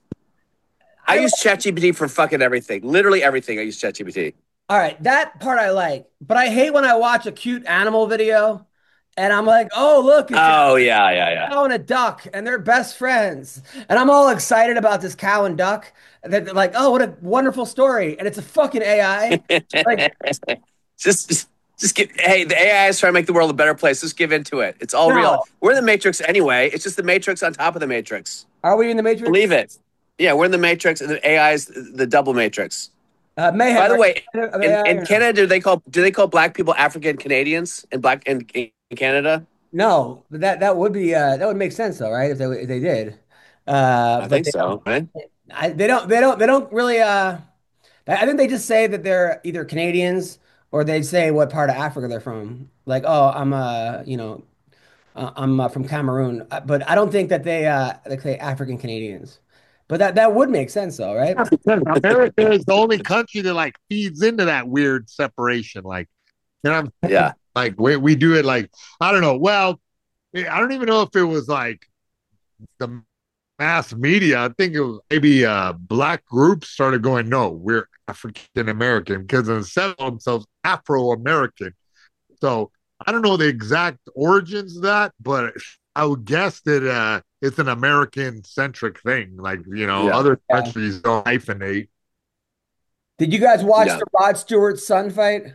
I use ChatGPT for fucking everything. Literally everything I use ChatGPT. All right, that part I like. But I hate when I watch a cute animal video and I'm like, oh, look. It's oh, yeah, yeah, yeah. A cow and a duck, and they're best friends. And I'm all excited about this cow and duck. That they're like, oh, what a wonderful story. And it's a fucking A I. Like, just, just, just get, hey, the A I is trying to make the world a better place. Just give into it. It's all no. real. We're in the Matrix anyway. It's just the Matrix on top of the Matrix. Are we in the Matrix? Believe it. Yeah, we're in the Matrix, and the A I is the double Matrix. Uh, Mayhem, By the way, in, in Canada, do they call do they call black people African Canadians in black in, in Canada? No, but that that would be uh, that would make sense though, right? If they if they did, uh, I think so. Right? I, they don't they don't they don't really. Uh, I think they just say that they're either Canadians or they say what part of Africa they're from. Like, oh, I'm uh, you know, uh, I'm uh, from Cameroon, but I don't think that they uh, they say African Canadians. But that, that would make sense, though, right? America is the only country that like feeds into that weird separation. Like, you know, yeah, like we we do it like I don't know. Well, I don't even know if it was like the mass media. I think it was maybe uh, black groups started going, no, we're African American because they set themselves Afro American. So I don't know the exact origins of that, but I would guess that uh, it's an American-centric thing. Like, you know, yeah. other countries yeah. don't hyphenate. Did you guys watch yeah. the Rod Stewart son fight?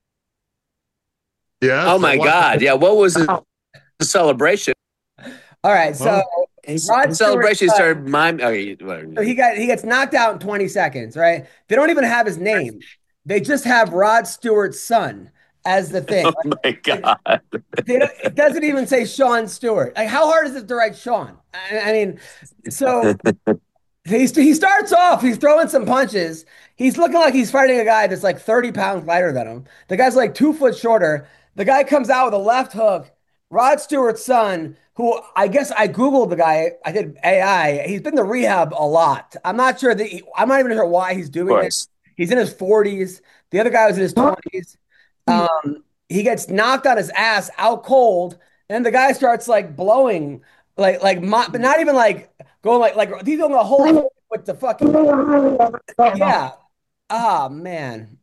Yeah. Oh, my God. Yeah, what was the celebration? All right, so his, his celebration Stewart, started mime. Oh, he, so he got he gets knocked out in twenty seconds, right? They don't even have his name. They just have Rod Stewart's son as the thing. Oh my God. It doesn't even say Sean Stewart. Like, how hard is it to write Sean? I, I mean, so he, he starts off, he's throwing some punches. He's looking like he's fighting a guy that's like thirty pounds lighter than him. The guy's like two foot shorter. The guy comes out with a left hook. Rod Stewart's son, who I guess I Googled the guy, I did A I. He's been to rehab a lot. I'm not sure that he, I'm not even sure why he's doing it. He's in his forties. The other guy was in his twenties. Um, he gets knocked on his ass out cold, and the guy starts like blowing, like like, but not even like going like like he's doing a whole with the fucking yeah. Ah, oh, man,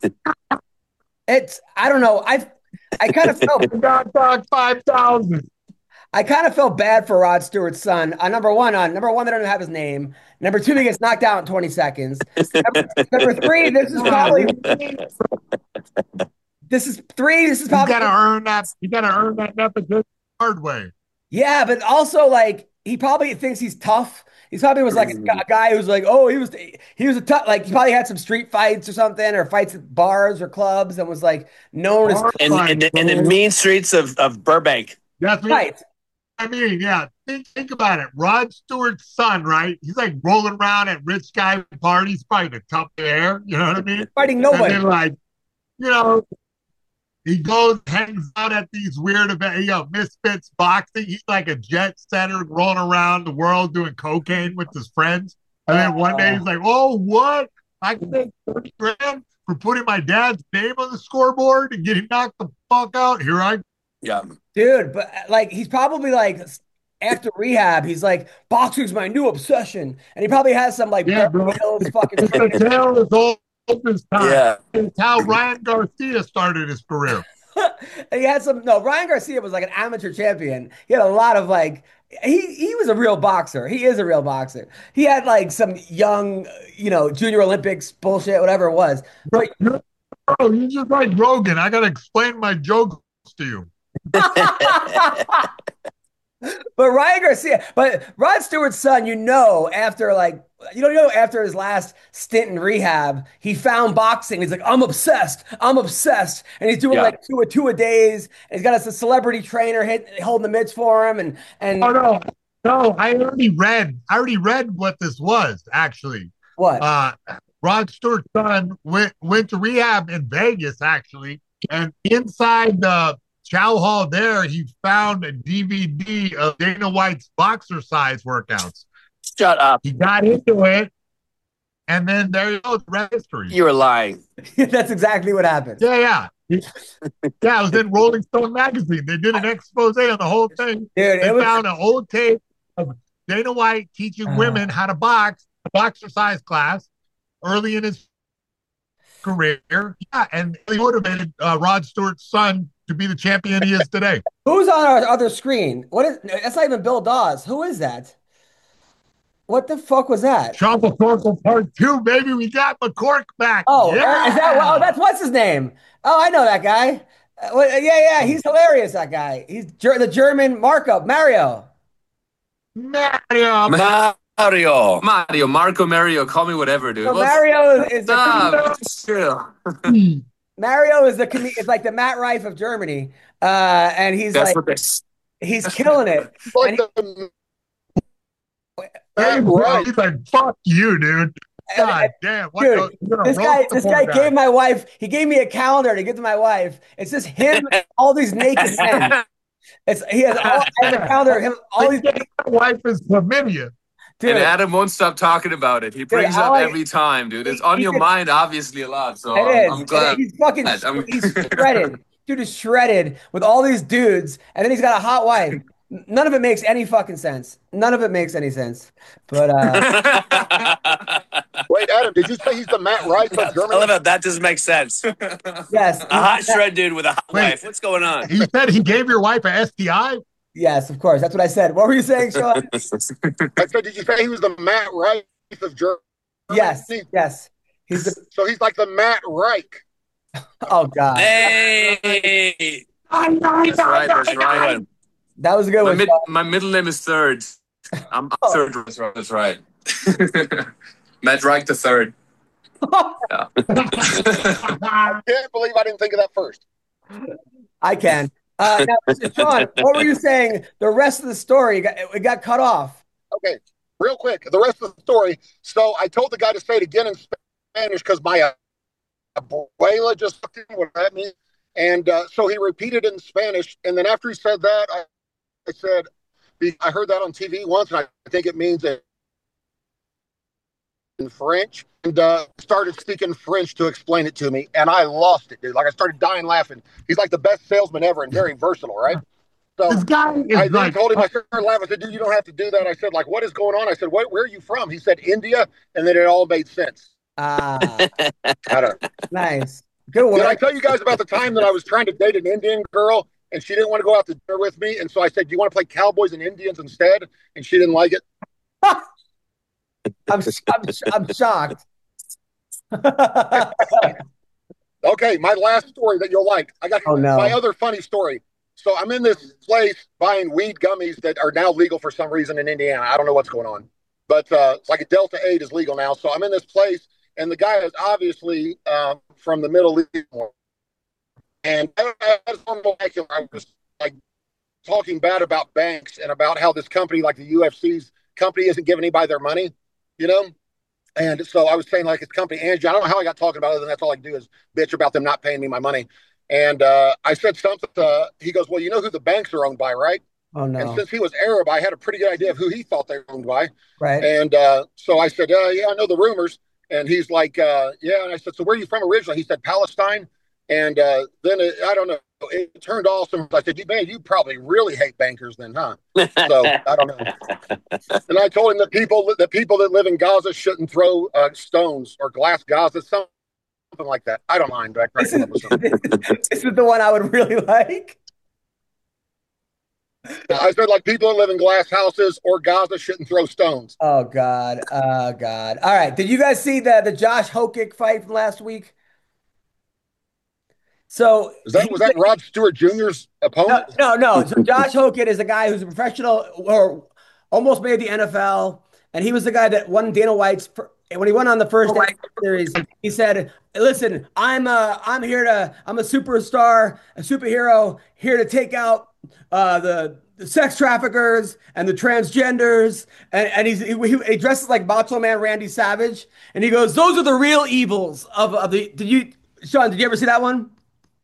it's I don't know. I I kind of felt five thousand. I kind of felt bad for Rod Stewart's son. Uh, number one, on uh, number one, they don't have his name. Number two, he gets knocked out in twenty seconds. Number, number three, this is probably. This is three. This is probably. You gotta earn that. You gotta earn that nepotism hard way. Yeah, but also like he probably thinks he's tough. He probably was like a, a guy who's like, oh, he was he was a tough. Like he probably had some street fights or something, or fights at bars or clubs, and was like known as in, in, the, in the mean streets of of Burbank. That's right. I mean, yeah. Think think about it. Rod Stewart's son, right? He's like rolling around at rich guy parties, fighting a tough air. You know what I mean? Fighting nobody. And then, like, you know. He goes, hangs out at these weird events, you know, Misfits boxing. He's like a jet setter rolling around the world doing cocaine with his friends. And then one day he's like, oh, what? I can make thirty grand for putting my dad's name on the scoreboard and getting knocked the fuck out. Here I Yeah. Dude, but like he's probably like after rehab, he's like, boxing's my new obsession. And he probably has some like yeah, Beverly Hills fucking it's the tale of all his time. Yeah. It's how Ryan Garcia started his career. And he had some no, Ryan Garcia was like an amateur champion. He had a lot of like he he was a real boxer. He is a real boxer. He had like some young, you know, Junior Olympics bullshit, whatever it was. But oh, you're just like Rogan. I gotta explain my jokes to you. But Ryan Garcia, but Rod Stewart's son, you know, after like, you don't know, after his last stint in rehab, he found boxing. He's like, I'm obsessed. I'm obsessed. And he's doing Yeah. like two a two a days. And he's got us a celebrity trainer hit, holding the mitts for him. And, and Oh no, no, I already read. I already read what this was actually. What? Uh, Rod Stewart's son went went to rehab in Vegas actually, and inside the chow hall there, he found a D V D of Dana White's boxer size workouts. Shut up. He got into it, and then there you go, the rest is history. You were lying. That's exactly what happened. Yeah, yeah. Yeah, it was in Rolling Stone magazine. They did an expose on the whole thing. Dude, they it was- found an old tape of Dana White teaching Uh. women how to box, a boxercise class, early in his career. Yeah, and he motivated uh, Rod Stewart's son to be the champion he is today. Who's on our other screen? What is that's not even Bill Dawes. Who is that? What the fuck was that? Sean McCorkle part two, baby. We got McCork back. Oh, yeah. is that oh that's what's his name? Oh, I know that guy. Uh, well, yeah, yeah, he's hilarious. That guy. He's ger- the German Marco Mario. Mario. Mario. Mario. Marco Mario. Call me whatever, dude. So What's- Mario is the Stop. Chill. Mario is the com- is like the Matt Rife of Germany, uh, and he's That's like what this. he's killing it. Like And the Hey, right. He's like, fuck you, dude. God And- damn. What Dude, the- you're gonna this roast guy, the this poor guy guy. gave my wife. He gave me a calendar to give to my wife. It's just him, and all these naked men. It's he has all I have a calendar of him. All these, My wife is chlamydia. dude. And Adam won't stop talking about it. He brings I up like- every time, dude. It's on he your did- mind, obviously, a lot. So It I'm, is. I'm glad. He's fucking. I'm- He's shredded. Dude is shredded with all these dudes, and then he's got a hot wife. None of it makes any fucking sense. None of it makes any sense. But uh, Wait, Adam, did you say he's the Matt Rife of I Germany? love it. That doesn't make sense. A yes, hot shred dude with a hot Wait. wife. What's going on? He said he gave your wife a S T I? yes, of course. That's what I said. What were you saying, Sean? I said, did you say he was the Matt Rife of Germany? Yes, yes. He's the. So he's like the Matt Reich. Oh God, Hey. That's right. That's right. that was a good My, one. mid, Sean. my middle name is Third. I'm Oh. Third. That's right. That's right. Matt Reich the Third. Yeah. I can't believe I didn't think of that first. I can. Uh, now, Sean, what were you saying? The rest of the story got, it got cut off. Okay, real quick, the rest of the story. So I told the guy to say it again in Spanish because my uh, abuela just looked at me. And uh, so he repeated it in Spanish. And then after he said that, I, I said, I heard that on T V once, and I think it means it in French. And uh, started speaking French to explain it to me. And I lost it, dude. Like I started dying laughing. He's like the best salesman ever and very versatile, right? So This guy is I then like, told him, I started laughing. I said, dude, you don't have to do that. I said, like, what is going on? I said, what, where are you from? He said, India. And then it all made sense. Ah, I don't, nice. Good did I work. tell you guys about the time that I was trying to date an Indian girl and she didn't want to go out to dinner with me? And so I said, do you want to play Cowboys and Indians instead? And she didn't like it. I'm, I'm, I'm shocked. Okay, my last story that you'll like. I got Oh, no. my other funny story. So I'm in this place buying weed gummies that are now legal for some reason in Indiana. I don't know what's going on, but uh, it's like a Delta eight is legal now. So I'm in this place, and the guy is obviously uh, from the Middle East. And as molecular, I was like talking bad about banks and about how this company, like the U F C's company, isn't giving anybody their money, you know? And so I was saying, like, it's company Angie. I don't know how I got talking about it, and that's all I can do is bitch about them not paying me my money. And uh, I said something. Uh, he goes, "Well, you know who the banks are owned by, right?" Oh no! And since he was Arab, I had a pretty good idea of who he thought they were owned by. Right. And uh, so I said, uh, "Yeah, I know the rumors." And he's like, uh, "Yeah." And I said, "So where are you from originally?" He said, "Palestine." And uh, then it, I don't know. It turned awesome. I said, "Man, you probably really hate bankers, then, huh?" So I don't know. And I told him that people the people that live in Gaza shouldn't throw uh, stones or glass Gaza, something like that. I don't mind. But I this, is, this is the one I would really like. I said, like, people that live in glass houses or Gaza shouldn't throw stones. Oh God. Oh God. All right. Did you guys see the the Josh Hokic fight from last week? So was that was that Rod Stewart Junior's opponent? No, no, no. So Josh Hokic is a guy who's a professional or almost made the N F L, and he was the guy that won Dana White's when he went on the first oh, series. He said, "Listen, I'm a I'm here to I'm a superstar, a superhero here to take out uh, the." The sex traffickers and the transgenders, and, and he's, he, he dresses like Macho Man Randy Savage, and he goes, "Those are the real evils of, of the." Did you, Sean? Did you ever see that one?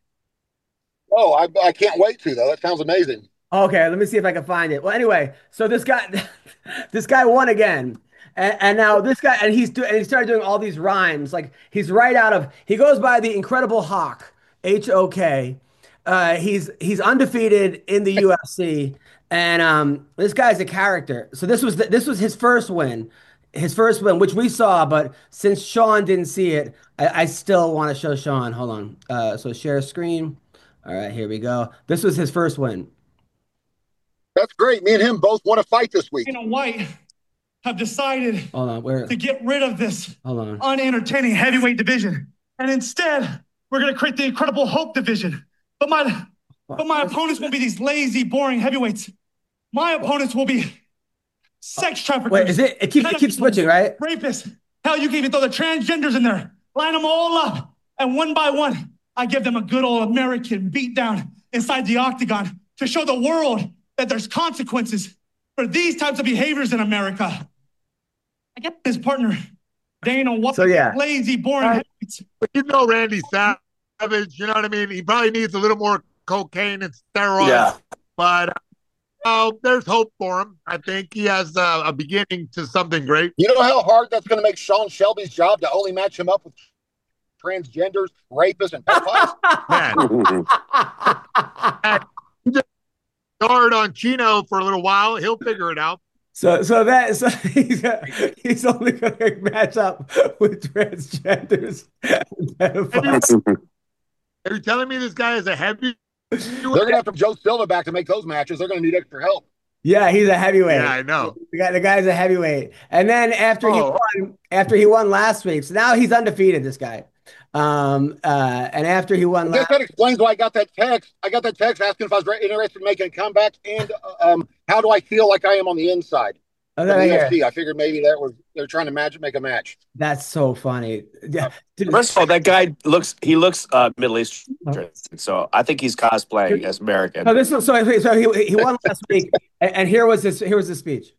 Oh, I, I can't wait to though. That sounds amazing. Okay, let me see if I can find it. Well, anyway, so this guy, this guy won again, and, and now this guy, and he's doing, and he started doing all these rhymes. Like he's right out of. He goes by the Incredible Hawk, H O K. Uh, he's he's undefeated in the U F C, and um, this guy's a character. So this was the, this was his first win, his first win, which we saw. But since Sean didn't see it, I, I still want to show Sean. Hold on. Uh, so share screen. All right, here we go. This was his first win. That's great. Me and him both want to fight this week. Dana White have decided Hold on, where? to get rid of this Hold on. unentertaining heavyweight division, and instead we're going to create the Incredible Hulk division. But my, but my opponents won't be these lazy, boring heavyweights. My opponents will be sex traffickers. Wait, is it? It keeps, it keeps switching, right? Rapists. Hell, you can even throw the transgenders in there. Line them all up, and one by one, I give them a good old American beatdown inside the octagon to show the world that there's consequences for these types of behaviors in America. I get his partner, Dana White, so, yeah. lazy, boring heavyweights. But you know Randy Savage. You know what I mean? He probably needs a little more cocaine and steroids. Yeah. But uh, there's hope for him. I think he has uh, a beginning to something great. You know how hard that's going to make Sean Shelby's job to only match him up with transgenders, rapists, and pedophiles? Man. Just guard on Chino for a little while. He'll figure it out. So, so that so he's, uh, he's only going to match up with transgenders and pedophiles. Are you telling me this guy is a heavy? They're going to have to Joe Silva back to make those matches. They're going to need extra help. Yeah, he's a heavyweight. Yeah, I know. The guy, the guy's a heavyweight. And then after oh. he won, after he won last week, so now he's undefeated. This guy. Um. Uh. And after he won, I guess last that explains why I got that text. I got that text asking if I was interested in making a comeback, and um, how do I feel like I am on the inside? Oh, right U F C. I figured maybe that was they're trying to match make a match. That's so funny. Yeah. First of all, that guy looks he looks uh, Middle Eastern, so I think he's cosplaying as American. So this was so, so he he won last week, and, and here was his here was his speech.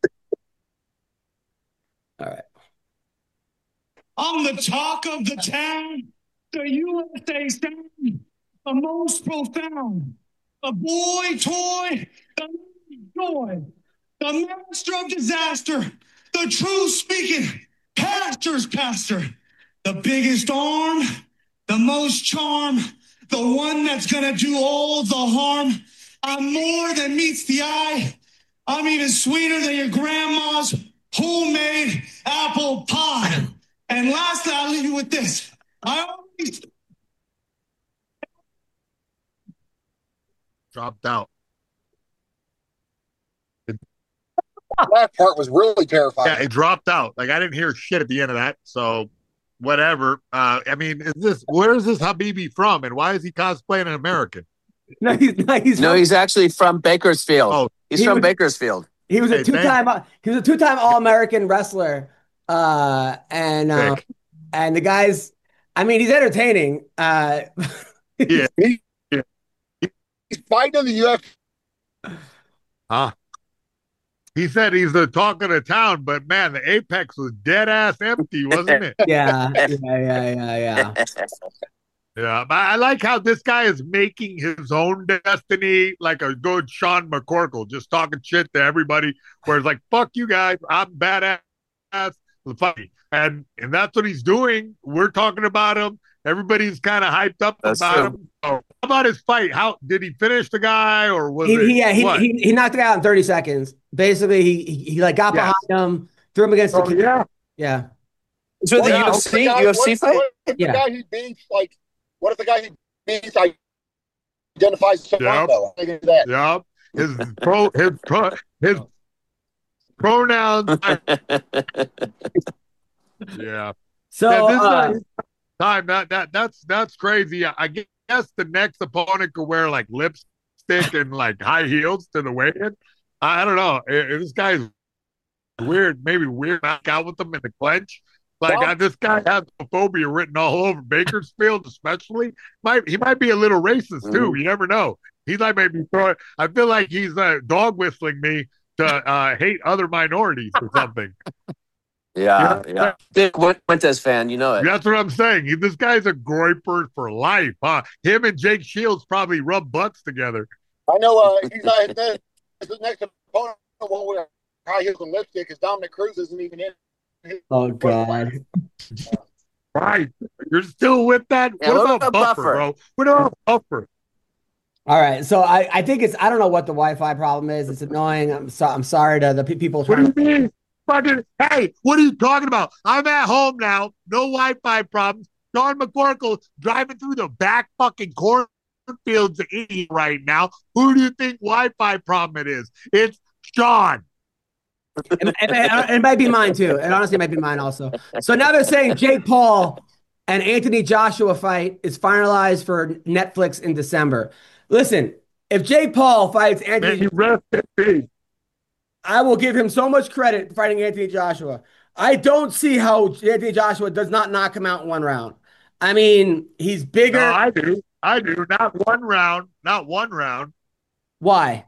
All right. I'm the talk of the town, the U S A sound, the most profound, the boy toy, the joy. The master of disaster, the truth speaking, pastor's pastor, the biggest arm, the most charm, the one that's gonna do all the harm. I'm more than meets the eye. I'm even sweeter than your grandma's homemade apple pie. And lastly, I'll leave you with this. I always dropped out. That part was really terrifying. Yeah, it dropped out. Like I didn't hear shit at the end of that. So whatever. Uh, I mean, is this where is this Habibi from, and why is he cosplaying an American? No, he's not. He's no, from, he's actually from Bakersfield. Oh, he's he from was, Bakersfield. He was a hey, two-time. Uh, he was a two-time All-American wrestler, uh, and uh, and the guys. I mean, he's entertaining. Uh, yeah, he, yeah, he's fighting in the U F C. Huh. He said he's the talk of the town, but man, the Apex was dead ass empty, wasn't it? Yeah, yeah, yeah, yeah, yeah. Yeah, but I like how this guy is making his own destiny like a good Sean McCorkle, just talking shit to everybody. Where it's like, "Fuck you guys, I'm badass." Funny, and and that's what he's doing. We're talking about him. Everybody's kind of hyped up That's about true. him. So, how about his fight? How did he finish the guy, or was He, it he, yeah, he, what? he he knocked the guy out in thirty seconds. Basically, he he, he like got Yes. behind him, threw him against the Oh, cage. yeah. Yeah. It's with the What U F if C the guy- U F C what- fight. What if the Yeah. guy he beats, like, what if the guy he beats identifies as Yep. Toronto? I think that. Yep. His pro his pro his pronouns. Yeah. So Yeah, this is uh, not- time that that that's that's crazy. I guess the next opponent could wear like lipstick and like high heels to the weigh-in. I, I don't know. Eh, eh, This guy's weird. Maybe weird knockout with him in the clinch. Like Well- uh, this guy has phobia written all over Bakersfield, especially. Might he might be a little racist too. Mhm. You never know. He like maybe throwing. I feel like he's uh, dog whistling me to uh, hate other minorities or something. Yeah, Yeah. yeah. Big Fuentes fan, you know it. That's what I'm saying. He, this guy's a groiper for life, huh? Him and Jake Shields probably rub butts together. I know uh, he's not his next, his next opponent won't wear high heels and lipstick because Dominic Cruz isn't even in. his- oh god. Right. You're still with that? Yeah, what what about about Buffer, Buffer? bro? What about Buffer? All right, so I, I think it's I don't know what the Wi-Fi problem is. It's annoying. I'm so I'm sorry to the pe- people What trying. do you mean? Fucking, hey, what are you talking about? I'm at home now. No Wi-Fi problems. Sean McCorkle driving through the back fucking cornfields of India right now. Who do you think Wi-Fi problem it is? It's Sean. It, it, it, it might be mine too. It honestly might be mine also. So now they're saying Jake Paul and Anthony Joshua fight is finalized for Netflix in December. Listen, if Jake Paul fights Man, Anthony, you rest in peace. I will give him so much credit for fighting Anthony Joshua. I don't see how Anthony Joshua does not knock him out in one round. I mean, he's bigger. No, I do. I do. Not one round. Not one round. Why?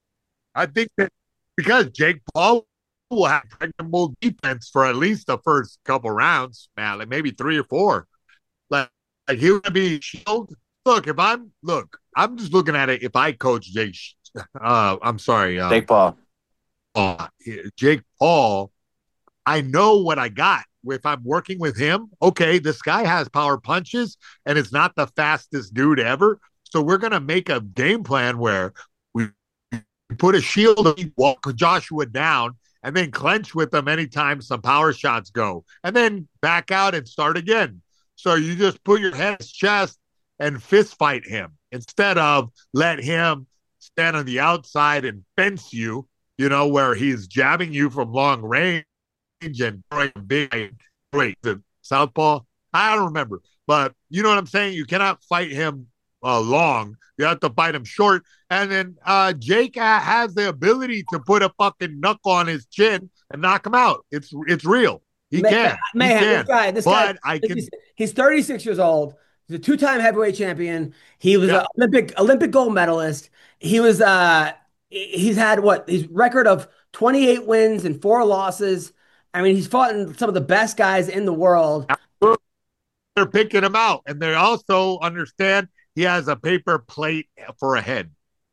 I think that because Jake Paul will have impregnable defense for at least the first couple rounds, man, like maybe three or four. Like, like he would be shield. Look, if I'm look, I'm just looking at it. If I coach Jake, uh, I'm sorry, uh, Jake Paul. uh, Jake Paul, I know what I got. If I'm working with him, okay, this guy has power punches and it's not the fastest dude ever. So we're gonna make a game plan where we put a shield, walk Joshua down, and then clench with him anytime some power shots go, and then back out and start again. So you just put your head in his chest and fist fight him instead of let him stand on the outside and fence you, you know, where he's jabbing you from long range and throwing a big, wait, the southpaw? I don't remember. But you know what I'm saying? You cannot fight him uh, long. You have to fight him short. And then uh, Jake uh, has the ability to put a fucking knuckle on his chin and knock him out. It's it's real. He May- can. Mayhem, he can. this guy, this but guy, I can. he's, he's thirty-six years old. He's a two-time heavyweight champion. He was Yeah. an Olympic Olympic gold medalist. He was uh he's had what his record of twenty-eight wins and four losses. I mean, he's fought in some of the best guys in the world. They're picking him out, and they also understand he has a paper plate for a head.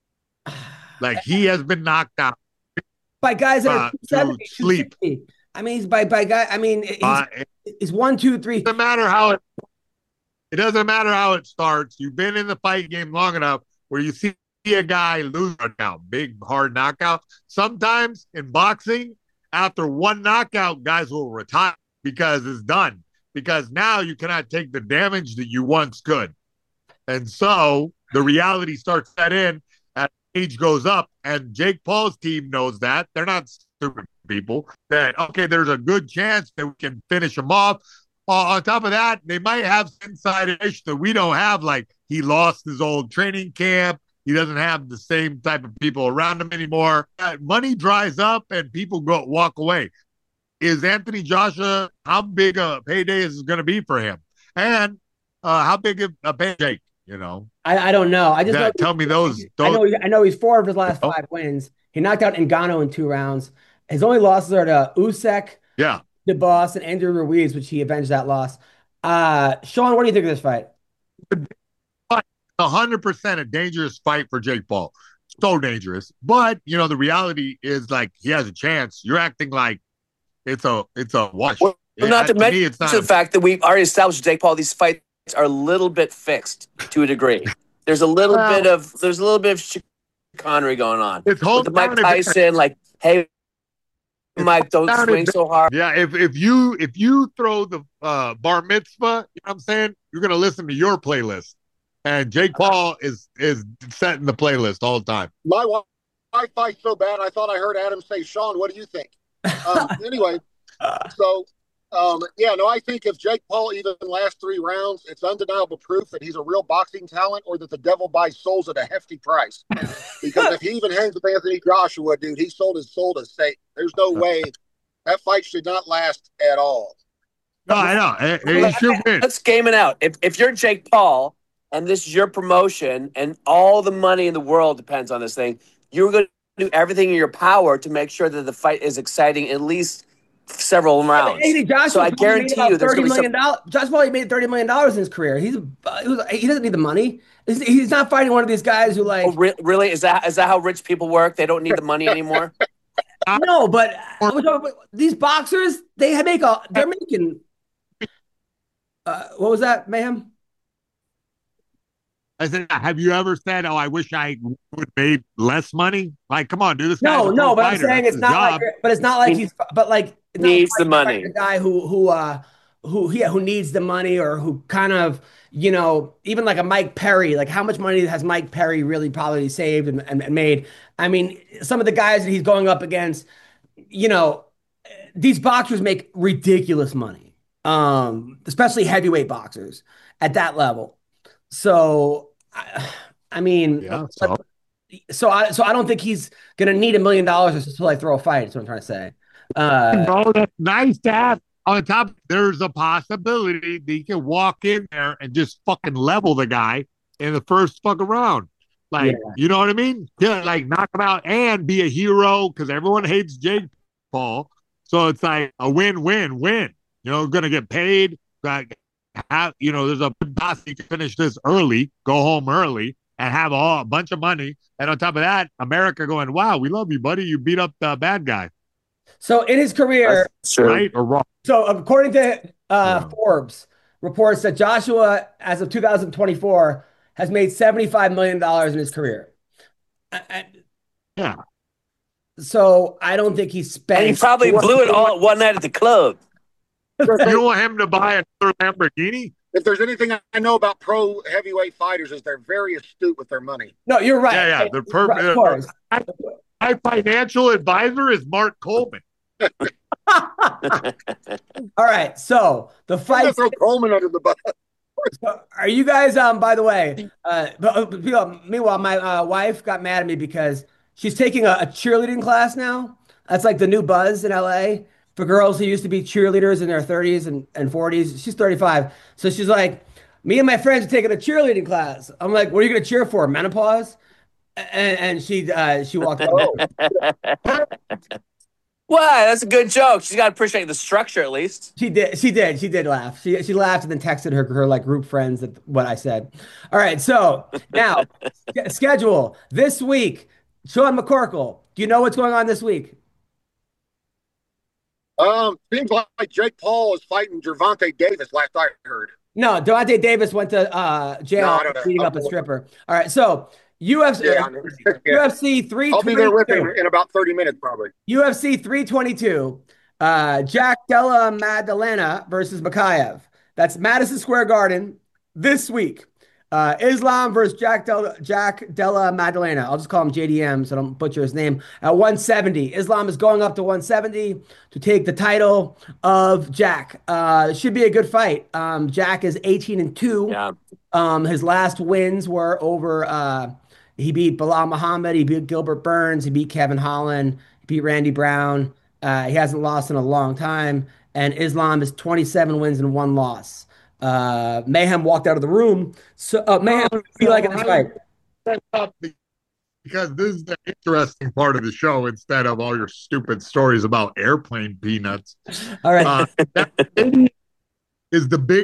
Like he has been knocked out By guys that uh, are to two seventy, sleep. two sixty. I mean, he's by by guy. I mean, he's, Uh, he's one, two, three. It doesn't matter how it. It doesn't matter how it starts. You've been in the fight game long enough where you see a guy lose a knockout, big hard knockout. Sometimes in boxing, after one knockout, guys will retire because it's done. Because now you cannot take the damage that you once could, and so the reality starts to set in as age goes up. And Jake Paul's team knows that they're not stupid people. That okay, there's a good chance that we can finish him off. Uh, on top of that, they might have inside information that we don't have, like he lost his old training camp. He doesn't have the same type of people around him anymore. Uh, money dries up and people go walk away. Is Anthony Joshua, how big a payday is it going to be for him? And uh, how big of a payday, you know? I, I don't know. I just Yeah, know, tell me those. I those know. I know he's four of his last Oh. five wins. He knocked out Ngannou in two rounds. His only losses are to Usyk, yeah. DeBoss, and Andrew Ruiz, which he avenged that loss. Uh, Sean, what do you think of this fight? A hundred percent a dangerous fight for Jake Paul. So dangerous. But you know, the reality is like he has a chance. You're acting like it's a it's a wash. Well, It- not to to mention me, it's not the a- fact that we've already established Jake Paul. These fights are a little bit fixed to a degree. There's a little Well- bit of there's a little bit of chicanery going on. It's With the Mike hometown advantage. Tyson, like, hey, Mike, don't Hometown swing so hard. Yeah, if if you if you throw the uh, bar mitzvah, you know what I'm saying, you're gonna listen to your playlist. And Jake Paul is is setting the playlist all the time. My wi- Wi-Fi's so bad, I thought I heard Adam say, Sean, what do you think? Um, anyway, so, um, yeah, no, I think if Jake Paul even lasts three rounds, it's undeniable proof that he's a real boxing talent or that the devil buys souls at a hefty price. Because if he even hangs with Anthony Joshua, dude, he sold his soul to Satan. There's no way. That fight should not last at all. No, I know. It, it should win. Let's game it out. If if you're Jake Paul and this is your promotion and all the money in the world depends on this thing, you're going to do everything in your power to make sure that the fight is exciting at least several rounds. Anthony Joshua So I probably made guarantee about you there's thirty going to be million some. dollars. Josh probably made thirty million dollars in his career. He's uh, he, was, he doesn't need the money. He's, he's not fighting one of these guys who like. Oh, re- really? Is that is that how rich people work? They don't need the money anymore? No, but I was talking about these boxers, they make a they're making. Uh, what was that, Mayhem? I said, have you ever said, "Oh, I wish I would have made less money"? Like, come on, dude. This No, guy's a no, pro but I'm fighter. saying That's it's his not job. like, but it's not like He he's, but like it's not needs the like money. The guy who who uh who yeah who needs the money or who kind of you know even like a Mike Perry, like how much money has Mike Perry really probably saved and, and, and made? I mean, some of the guys that he's going up against, you know, these boxers make ridiculous money, um, especially heavyweight boxers at that level. So, I, I mean, Yeah, so. so. so I so I don't think he's gonna need a million dollars just to like throw a fight. That's what I'm trying to say. Uh, Bro, that's nice to have. On top, there's a possibility that you can walk in there and just fucking level the guy in the first fucking round. Like, Yeah. you know what I mean? Yeah, like knock him out and be a hero because everyone hates Jake Paul. So it's like a win-win-win. You know, gonna get paid. Like, have, you know, there's a possibility you can finish this early, go home early, and have all, a bunch of money. And on top of that, America going, wow, we love you, buddy. You beat up the bad guy. so in his career, Right or wrong? so according to uh, Forbes, reports that Joshua, as of two thousand twenty-four, has made seventy-five million dollars in his career. I- I- Yeah. So I don't think he spent. And he probably blew it all one night at the club. You don't want him to buy another Lamborghini? If there's anything I know about pro heavyweight fighters is they're very astute with their money. No, you're right. Yeah, yeah. The per- Of course. my, my financial advisor is Mark Coleman. All right. So the I'm gonna fight. throw Coleman under the bus. Are you guys? Um. By the way, uh. But, uh, you know, meanwhile, my uh, wife got mad at me because she's taking a, a cheerleading class now. That's like the new buzz in L A for girls who used to be cheerleaders in their thirties and, and forties. She's thirty-five, so she's like, me and my friends are taking a cheerleading class. I'm like, what are you gonna cheer for? Menopause? And, and she uh, she walked out. Why? That's a good joke. She's got to appreciate the structure at least. She did. She did. She did laugh. She she laughed and then texted her her like group friends that what I said. All right. So now sch- schedule this week. Sean McCorkle. Do you know what's going on this week? Um, seems like Jake Paul is fighting Gervonta Davis. Last I heard. No, Devontae Davis went to uh, jail No, I don't know. beating up a stripper. All right. So U F C Yeah, I know. Yeah. U F C three. I'll be there with him in about thirty minutes, probably. U F C three twenty-two, uh, Jack Della Maddalena versus Makayev. That's Madison Square Garden this week. Uh, Islam versus Jack Della, Jack Della Maddalena. I'll just call him J D M so I don't butcher his name. At one seventy. Islam is going up to one seventy to take the title of Jack. Uh, it should be a good fight. Um, Jack is eighteen and two. Yeah. Um, his last wins were over, uh, he beat Bilal Muhammad, he beat Gilbert Burns, he beat Kevin Holland, he beat Randy Brown. Uh, he hasn't lost in a long time. And Islam is twenty-seven wins and one loss. Uh, Mayhem walked out of the room. So, uh, Mayhem, what do you like in this fight? Because this is the interesting part of the show instead of all your stupid stories about airplane peanuts. All right. Uh, that is the bigger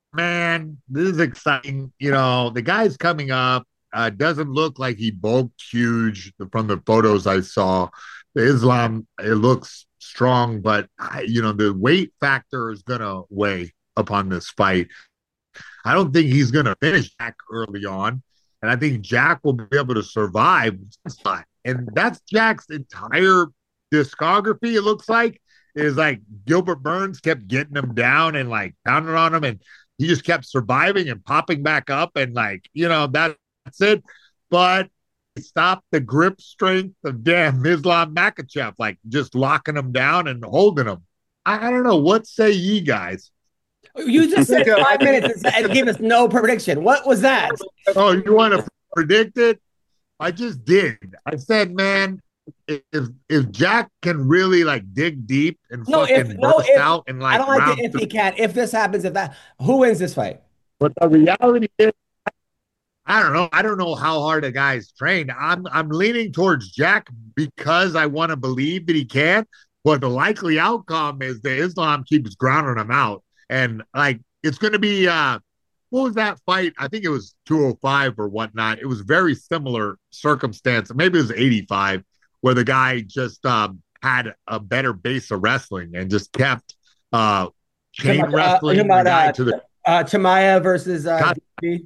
man, this is exciting. You know, the guy's coming up. Uh, doesn't look like he bulked huge from the photos I saw. The Islam, it looks strong, but I, you know, the weight factor is gonna weigh upon this fight. I don't think he's gonna finish Jack early on, and I think Jack will be able to survive this fight. And that's Jack's entire discography. It looks like is like Gilbert Burns kept getting him down and like pounding on him, and he just kept surviving and popping back up, and like you know that. That's it. But stop the grip strength of damn Islam Makhachev, like just locking him down and holding him. I, I don't know. What say ye guys? You just said five minutes and gave us no prediction. What was that? Oh, you want to predict it? I just did. I said, man, if if Jack can really like dig deep and no, fucking if, burst no, if, out and like I don't like round it if three. he can. If this happens, if that, who wins this fight? But the reality is, I don't know. I don't know how hard a guy's trained. I'm I'm leaning towards Jack because I want to believe that he can. But the likely outcome is that Islam keeps grounding him out, and like it's going to be uh, what was that fight? I think it was two oh five or whatnot. It was very similar circumstance. Maybe it was eighty-five, where the guy just um, had a better base of wrestling and just kept uh, chain About, wrestling uh, about, the guy uh, to the. Uh, Chamaya versus uh, D-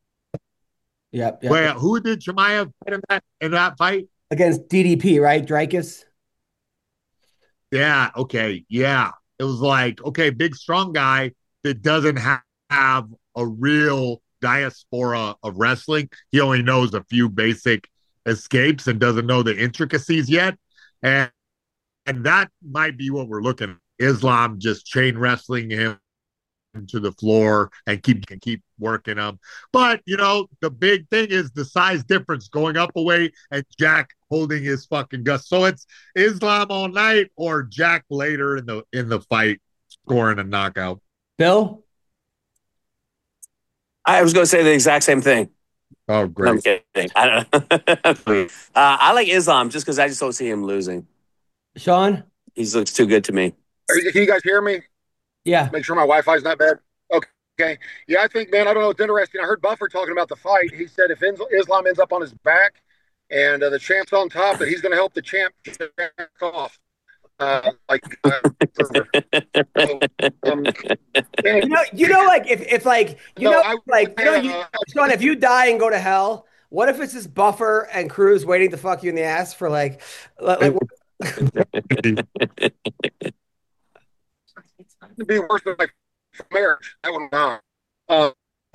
Yep. yep. Where who did Chimaev fight in that in that fight? Against D D P, right? Dreykus? Yeah, okay. Yeah. It was like, okay, big strong guy that doesn't ha- have a real diaspora of wrestling. He only knows a few basic escapes and doesn't know the intricacies yet. And and that might be what we're looking at. Islam just chain wrestling him to the floor and keep can keep working them. But you know, the big thing is the size difference going up away and Jack holding his fucking guts. So it's Islam all night or Jack later in the in the fight scoring a knockout. Bill? I was going to say the exact same thing. Oh, great. I'm kidding. I don't know. uh, I like Islam just because I just don't see him losing. Sean? He looks too good to me. Are you, can you guys hear me? Yeah. Make sure my Wi-Fi's not bad. Okay. Yeah, I think, man, I don't know. It's interesting. I heard Buffer talking about the fight. He said if Islam ends up on his back and uh, the champ's on top, that he's going to help the champ off. Uh, like, uh, so, um, you know, you know, like if, if like you no, know, I, like you know, you, uh, Sean, if you die and go to hell, what if it's just Buffer and Cruz waiting to fuck you in the ass for like, like. It'd be worse than my marriage. That would not. Uh,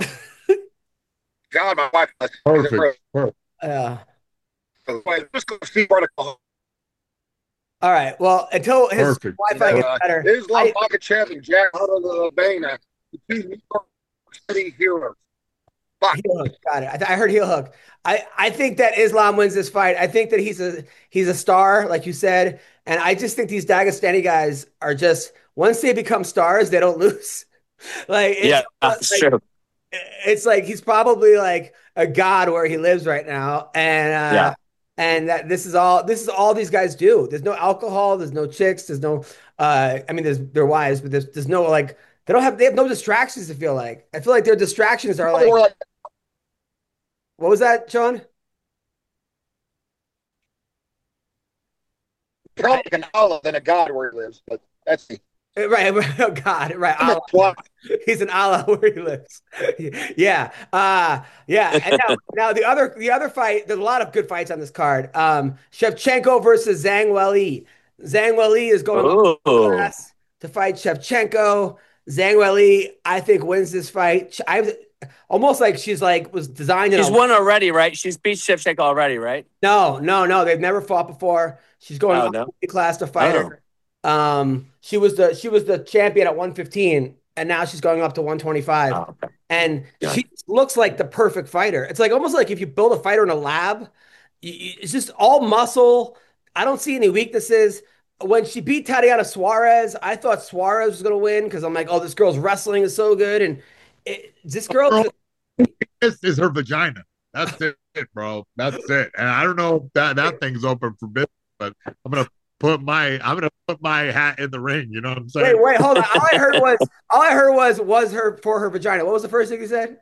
God, my wife. Perfect. Perfect. Yeah. Just go see article. All right. Well, until his Perfect. Wi-Fi gets Uh, better, Islam I- Makhachev and Jack Lavena, the two New York City heroes. Heel hook. Got it. I, th- I heard heel hook. I, I think that Islam wins this fight. I think that he's a he's a star, like you said, and I just think these Dagestani guys are just once they become stars, they don't lose. Like it's, Yeah, that's like, true. It's like he's probably like a god where he lives right now, and uh, Yeah. and that this is all this is all these guys do. There's no alcohol. There's no chicks. There's no. Uh, I mean, there's their wives, but there's there's no like they don't have they have no distractions. I feel like I feel like their distractions are like. What was that, Sean? More like an Allah than a God where he lives, but that's the Right, right. Oh God, right. Allah. He's an Allah where he lives. Yeah, uh, yeah. And now, now the other, the other fight. There's a lot of good fights on this card. Um, Shevchenko versus Zhang Weili. Zhang Weili is going class to fight Shevchenko. Zhang Weili, I think, wins this fight. I almost like she's like was designed. She's won already, right? She's beat Shevchenko already, right? No, no, no. They've never fought before. She's going Oh, up no? class to fight her. Um, she was the she was the champion at one fifteen, and now she's going up to one twenty-five. Oh, okay. And Yeah. she looks like the perfect fighter. It's like almost like if you build a fighter in a lab, you, you- it's just all muscle. I don't see any weaknesses. When she beat Tatiana Suarez, I thought Suarez was going to win because I'm like, oh, this girl's wrestling is so good, and it, this girl. This is her vagina. That's it, bro. That's it. And I don't know if that, that thing's open for business, but I'm gonna put my I'm gonna put my hat in the ring. You know what I'm saying? Wait, wait, hold on. All I heard was all I heard was was her for her vagina. What was the first thing you said?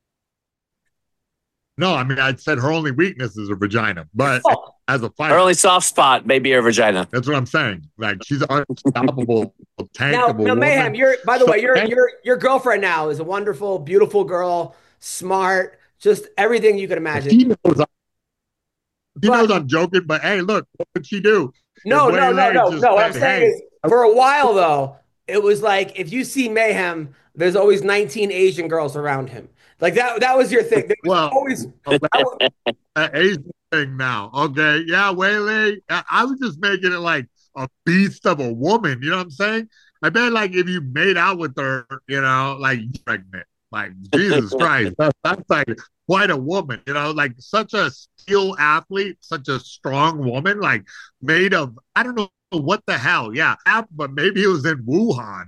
No, I mean I said her only weakness is her vagina, but Oh. as a fighter, Her only soft spot may be her vagina. that's what I'm saying. Like she's an unstoppable, Now, tankable now Mayhem, woman. you're by the So- way, your your your girlfriend now is a wonderful, beautiful girl, smart, just everything you could imagine. She knows, I'm, she But- knows I'm joking, but hey, look, what did she do? No, If no, no, Waylay no, just no. What I'm said, saying hey, is, for a while though, it was like if you see Mayhem, there's always nineteen Asian girls around him. Like that. That was your thing. There was well, always. an Asian thing now. Okay, yeah, Waylay. I, I was just making it like a beast of a woman. You know what I'm saying? I bet like if you made out with her, you know, like pregnant, like Jesus Christ, that's, that's like quite a woman. You know, like such a steel athlete, such a strong woman, like made of I don't know what the hell. Yeah, but maybe it was in Wuhan.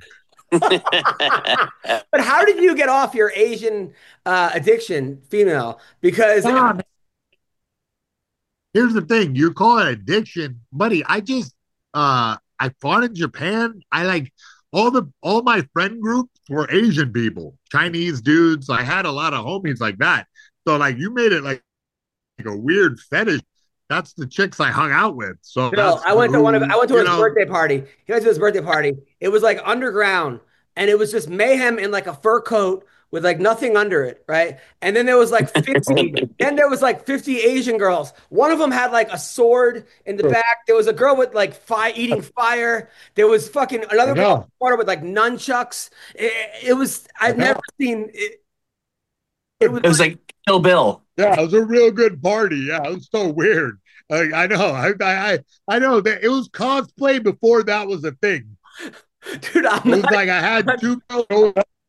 But how did you get off your Asian uh, addiction, female? Because Nah, here's the thing, you call it addiction, buddy. I just uh I fought in Japan. I like all the all my friend groups were Asian people, Chinese dudes. I had a lot of homies like that. So like you made it like, like a weird fetish. That's the chicks I hung out with. So Bill, that's I went to one of who, I went to you his know, birthday party. He went to his birthday party. It was like underground, and it was just Mayhem in like a fur coat with like nothing under it, right? And then there was like fifty, then there was like fifty Asian girls. One of them had like a sword in the back. There was a girl with like fire eating fire. There was fucking another I girl know. in the corner with like nunchucks. It, it was I've I know. never seen it. It was like Kill Bill. Yeah, it was a real good party. Yeah, it was so weird. Like, I know, I, I, I know that it was cosplay before that was a thing. Dude, I'm It was not, like I had two girls.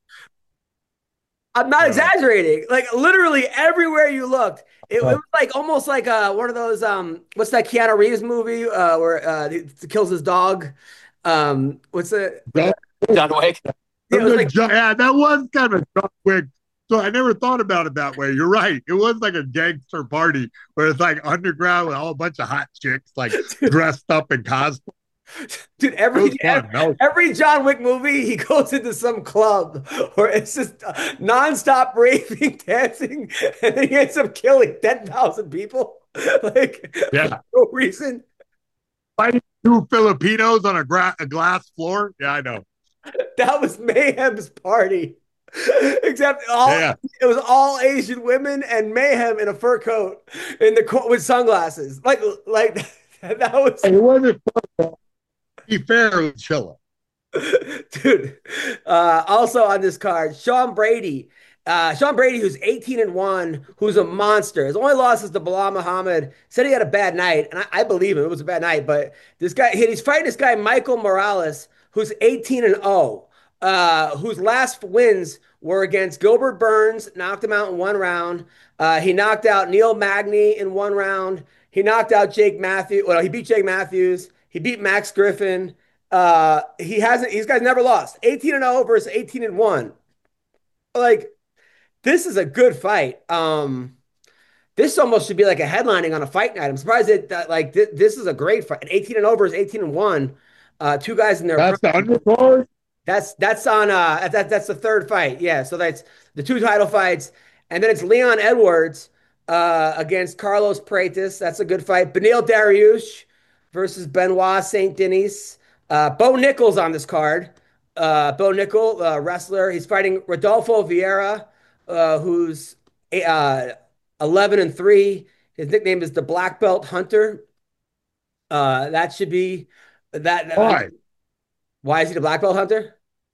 I'm not exaggerating. Like literally everywhere you looked, it, it was like almost like uh one of those um what's that Keanu Reeves movie uh where uh he kills his dog. Um what's the John Wick. Yeah, it was like- yeah, that was kind of a John Wick. So I never thought about it that way. You're right. It was like a gangster party where it's like underground with all a bunch of hot chicks like dressed up in cosplay. Dude, It every was fun. every, That was- every John Wick movie, he goes into some club where it's just uh, nonstop raving, dancing, and then he ends up killing ten thousand people. Like, Yeah. for no reason. Fighting two Filipinos on a, gra- a glass floor. Yeah, I know. That was Mayhem's party. Except all Yeah. it was all Asian women and Mayhem in a fur coat in the co- with sunglasses. Like like that was It wasn't fun. Be fair, it was chilling. dude. Uh, also on this card, Sean Brady. Uh, Sean Brady, who's eighteen and one, who's a monster. His only loss is to Bilal Muhammad. Said he had a bad night, and I, I believe him. It was a bad night, but this guy, he's fighting this guy, Michael Morales, who's eighteen and oh, uh, whose last wins were against Gilbert Burns, knocked him out in one round. Uh, he knocked out Neil Magny in one round. He knocked out Jake Matthews. Well, he beat Jake Matthews. He beat Max Griffin. Uh, he hasn't. These guys never lost. eighteen and oh versus eighteen and one. Like, this is a good fight. Um, this almost should be like a headlining on a fight night. I'm surprised that, that like th- this is a great fight. eighteen and oh versus eighteen and one. Uh, two guys in their. That's the undercard. That's that's on uh that that's the third fight. Yeah, so that's the two title fights, and then it's Leon Edwards uh against Carlos Pratis. That's a good fight. Beneil Dariush versus Benoit Saint Denis. Uh, Bo Nickel's on this card. Uh, Bo Nickel, uh, wrestler. He's fighting Rodolfo Vieira, uh, who's uh eleven and three. His nickname is the Black Belt Hunter. Uh, that should be that. Why? Why is he the Black Belt Hunter?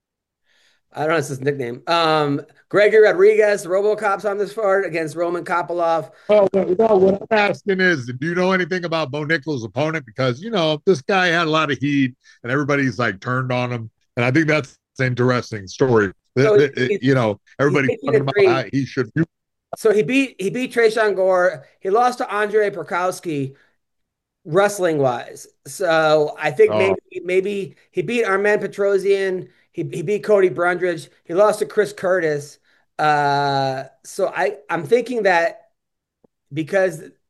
I don't know. It's his nickname. Um, Gregory Rodriguez, RoboCop's on this card against Roman Kopylov. Well, well, what I'm asking is, do you know anything about Bo Nickel's opponent? Because, you know, this guy had a lot of heat and everybody's like turned on him. And I think that's an interesting story. So It- it- he's- you know, everybody's he's talking about eighteen how he should be. So he beat he beat Trayshawn Gore. He lost to Andre Prokowski wrestling wise. So I think Oh. maybe maybe he beat Armand Petrosian. He he beat Cody Brundridge. He lost to Chris Curtis. Uh, so I I'm thinking that because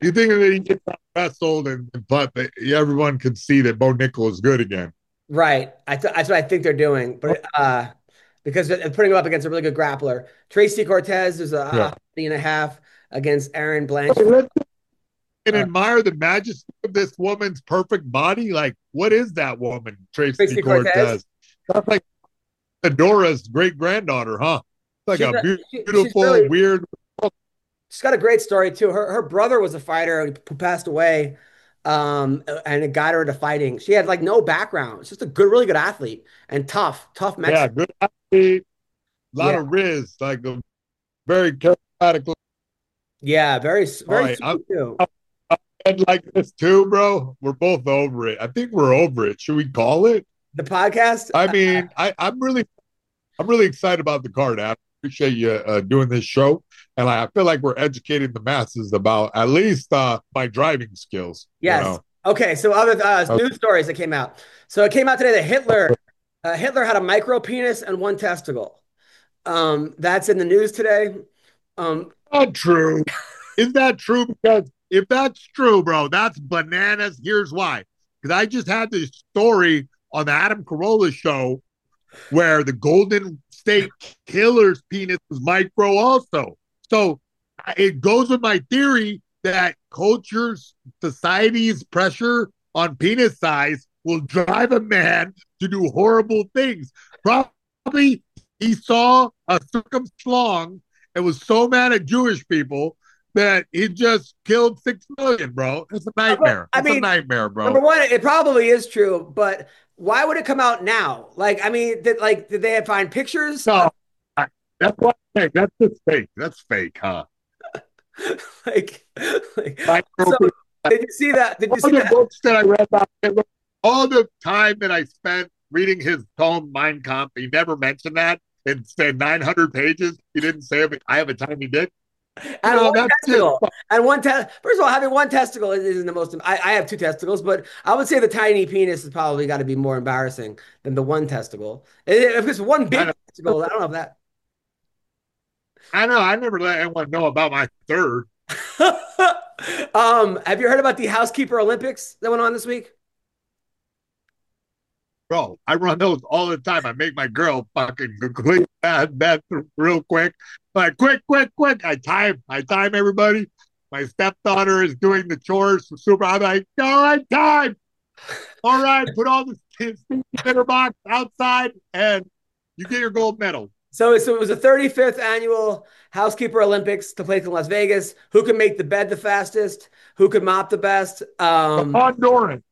You think that he gets wrestled, and but everyone can see that Bo Nickel is good again. Right. I th- that's what I think they're doing. But uh, because they're putting him up against a really good grappler. Tracy Cortez is a, Yeah. a and a half against Aaron Blanchard. Okay, let's and Uh, admire the majesty of this woman's perfect body. Like, what is that woman, Tracy, Tracy Cortez? Cortez? That's like Adora's great granddaughter, huh? Like She's a a- beau- she- she's beautiful, really- weird. She's got a great story too. Her her brother was a fighter who passed away, um, and it got her into fighting. She had like no background. She's just a good, really good athlete and tough, tough Yeah, Mexican. good athlete, a lot Yeah. of riz, like a very charismatic. Yeah, very, very right, sweet I'm- too. And like this too, bro. We're both over it. I think we're over it. Should we call it? The podcast. I mean, I, I'm really, I'm really excited about the card. I appreciate you uh, doing this show, and I, I feel like we're educating the masses about at least uh, my driving skills. you Yes. know? Okay. So other uh, Okay. news stories that came out. So it came out today that Hitler, uh, Hitler had a micro penis and one testicle. Um, that's in the news today. Um, Not true. Is that true? Because if that's true, bro, that's bananas. Here's why. Because I just had this story on the Adam Carolla show where the Golden State Killer's penis was micro also. So it goes with my theory that culture's, society's pressure on penis size will drive a man to do horrible things. Probably he saw a circumslong and was so mad at Jewish people that he just killed six million, bro. It's a nightmare. I It's mean, a nightmare, bro. Number one, it probably is true, but why would it come out now? Like, I mean, did like did they find pictures? No, that's what fake. That's just fake. That's fake, huh? like, like Micro- so, did you see that? Did you all see the that? books that I read about Hitler, all the time that I spent reading his tome Mein Kampf, he never mentioned that. It said nine hundred pages. He didn't say it. I have a tiny dick. And No, one that's testicle. just- And one test. First of all, having one testicle isn't the most. I, I have two testicles, but I would say the tiny penis has probably got to be more embarrassing than the one testicle. If it's one big I know. testicle, I don't know if that. I know. I never let anyone know about my third. um, have you heard about the Housekeeper Olympics that went on this week? Bro, I run those all the time. I make my girl fucking clean that, that real quick. Like, quick, quick, quick. I time. I time everybody. My stepdaughter is doing the chores for super. I'm like, all right, time. All right, put all the things in her box outside and you get your gold medal. So, so it was the thirty-fifth annual Housekeeper Olympics to place in Las Vegas. Who could make the bed the fastest? Who could mop the best? Um, The Honduran.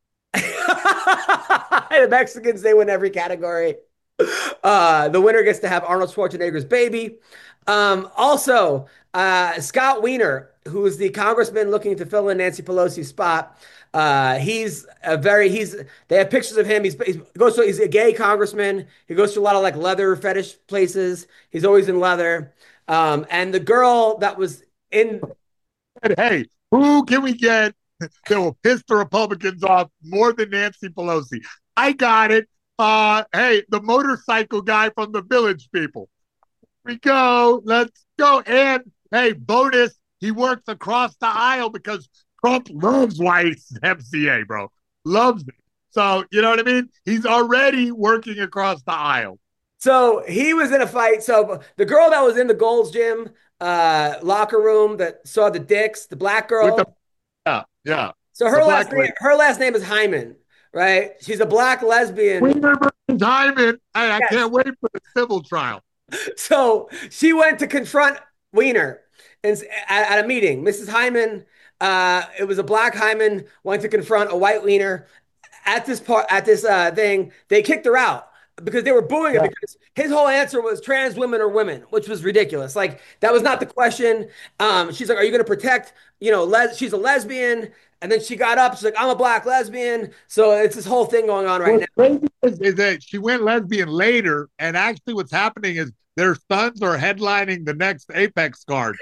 the Mexicans, they win every category. Uh, the winner gets to have Arnold Schwarzenegger's baby. Um, also, uh, Scott Wiener, who is the congressman looking to fill in Nancy Pelosi's spot. Uh, he's a very, he's, they have pictures of him. He's, he's goes to, he's a gay congressman. He goes to a lot of like leather fetish places. He's always in leather. Um, and the girl that was in, And hey, who can we get that will piss the Republicans off more than Nancy Pelosi? I got it. Uh, hey, the motorcycle guy from the Village People. Here we go. Let's go. And hey, bonus, he works across the aisle because Trump loves white M C A, bro. Loves it. So, you know what I mean? He's already working across the aisle. so he was in a fight. So the girl that was in the Gold's Gym uh, locker room that saw the dicks, the black girl. With the- yeah, yeah. So her The last black name, lady. her last name is Hyman, right? She's a black lesbian. Wiener versus Hyman. Hey, I Yes. can't wait for the civil trial. So she went to confront Wiener and, at, at a meeting. Missus Hyman, uh, it was a black Hyman, went to confront a white Wiener at this part at this uh, thing. They kicked her out because they were booing him Yeah. because his whole answer was trans women are women, which was ridiculous. Like that was not the question. Um, she's like, "Are you going to protect?" You know, les- she's a lesbian, and then she got up. She's like, "I'm a black lesbian." So it's this whole thing going on right now. What's crazy is, is that she went lesbian later, and actually what's happening is their sons are headlining the next Apex card.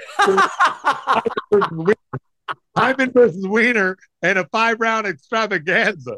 Hyman versus Wiener and a five-round extravaganza.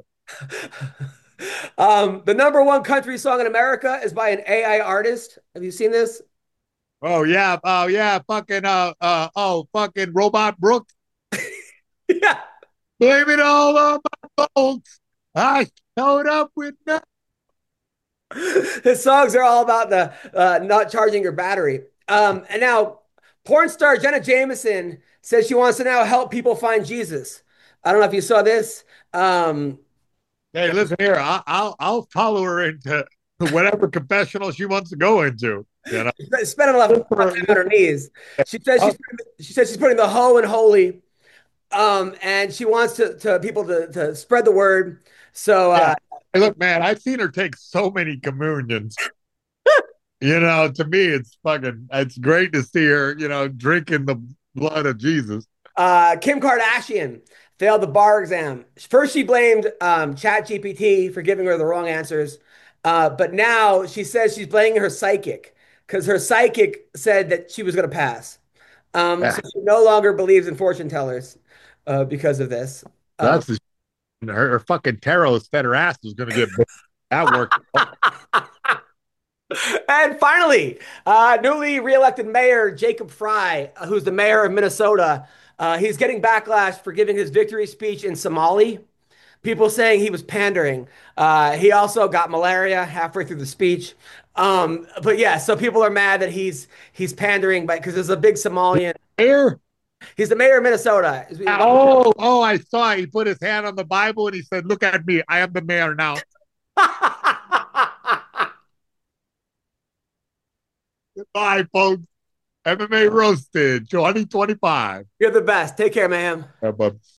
Um, the number one country song in America is by an A I artist. Have you seen this? Oh yeah, oh yeah, fucking uh uh oh fucking Robot Brooks. Yeah. Blame it all on my folks. I showed up with nothing. His songs are all about the uh, not charging your battery. Um, and now, porn star Jenna Jameson says she wants to now help people find Jesus. I don't know if you saw this. Um, Hey, listen here. I, I'll I'll follow her into whatever confessional she wants to go into. You know, spending a lot of time on her knees. She says she's she says she's putting the hoe in holy, um, and she wants to, to people to, to spread the word. So, uh, yeah. Hey, look, man, I've seen her take so many communions. You know, to me, it's fucking. It's great to see her. You know, drinking the blood of Jesus. Uh, Kim Kardashian failed the bar exam. First, she blamed um, ChatGPT for giving her the wrong answers. Uh, but now she says she's blaming her psychic because her psychic said that she was going to pass. Um, Yeah. So she no longer believes in fortune tellers uh, because of this. That's um, the, her, her fucking tarot said her ass was going to get that worked. And finally, uh, newly reelected mayor Jacob Fry, uh, who's the mayor of Minnesota, uh, he's getting backlash for giving his victory speech in Somali. People saying he was pandering. Uh, he also got malaria halfway through the speech. Um, but yeah, so people are mad that he's he's pandering, but because there's a big Somalian mayor. He's the mayor of Minnesota. Oh, oh, I saw. He put his hand on the Bible and he said, "Look at me. I am the mayor now." Goodbye, folks. M M A Roasted twenty twenty-five. You're the best. Take care, ma'am. Yeah, bub.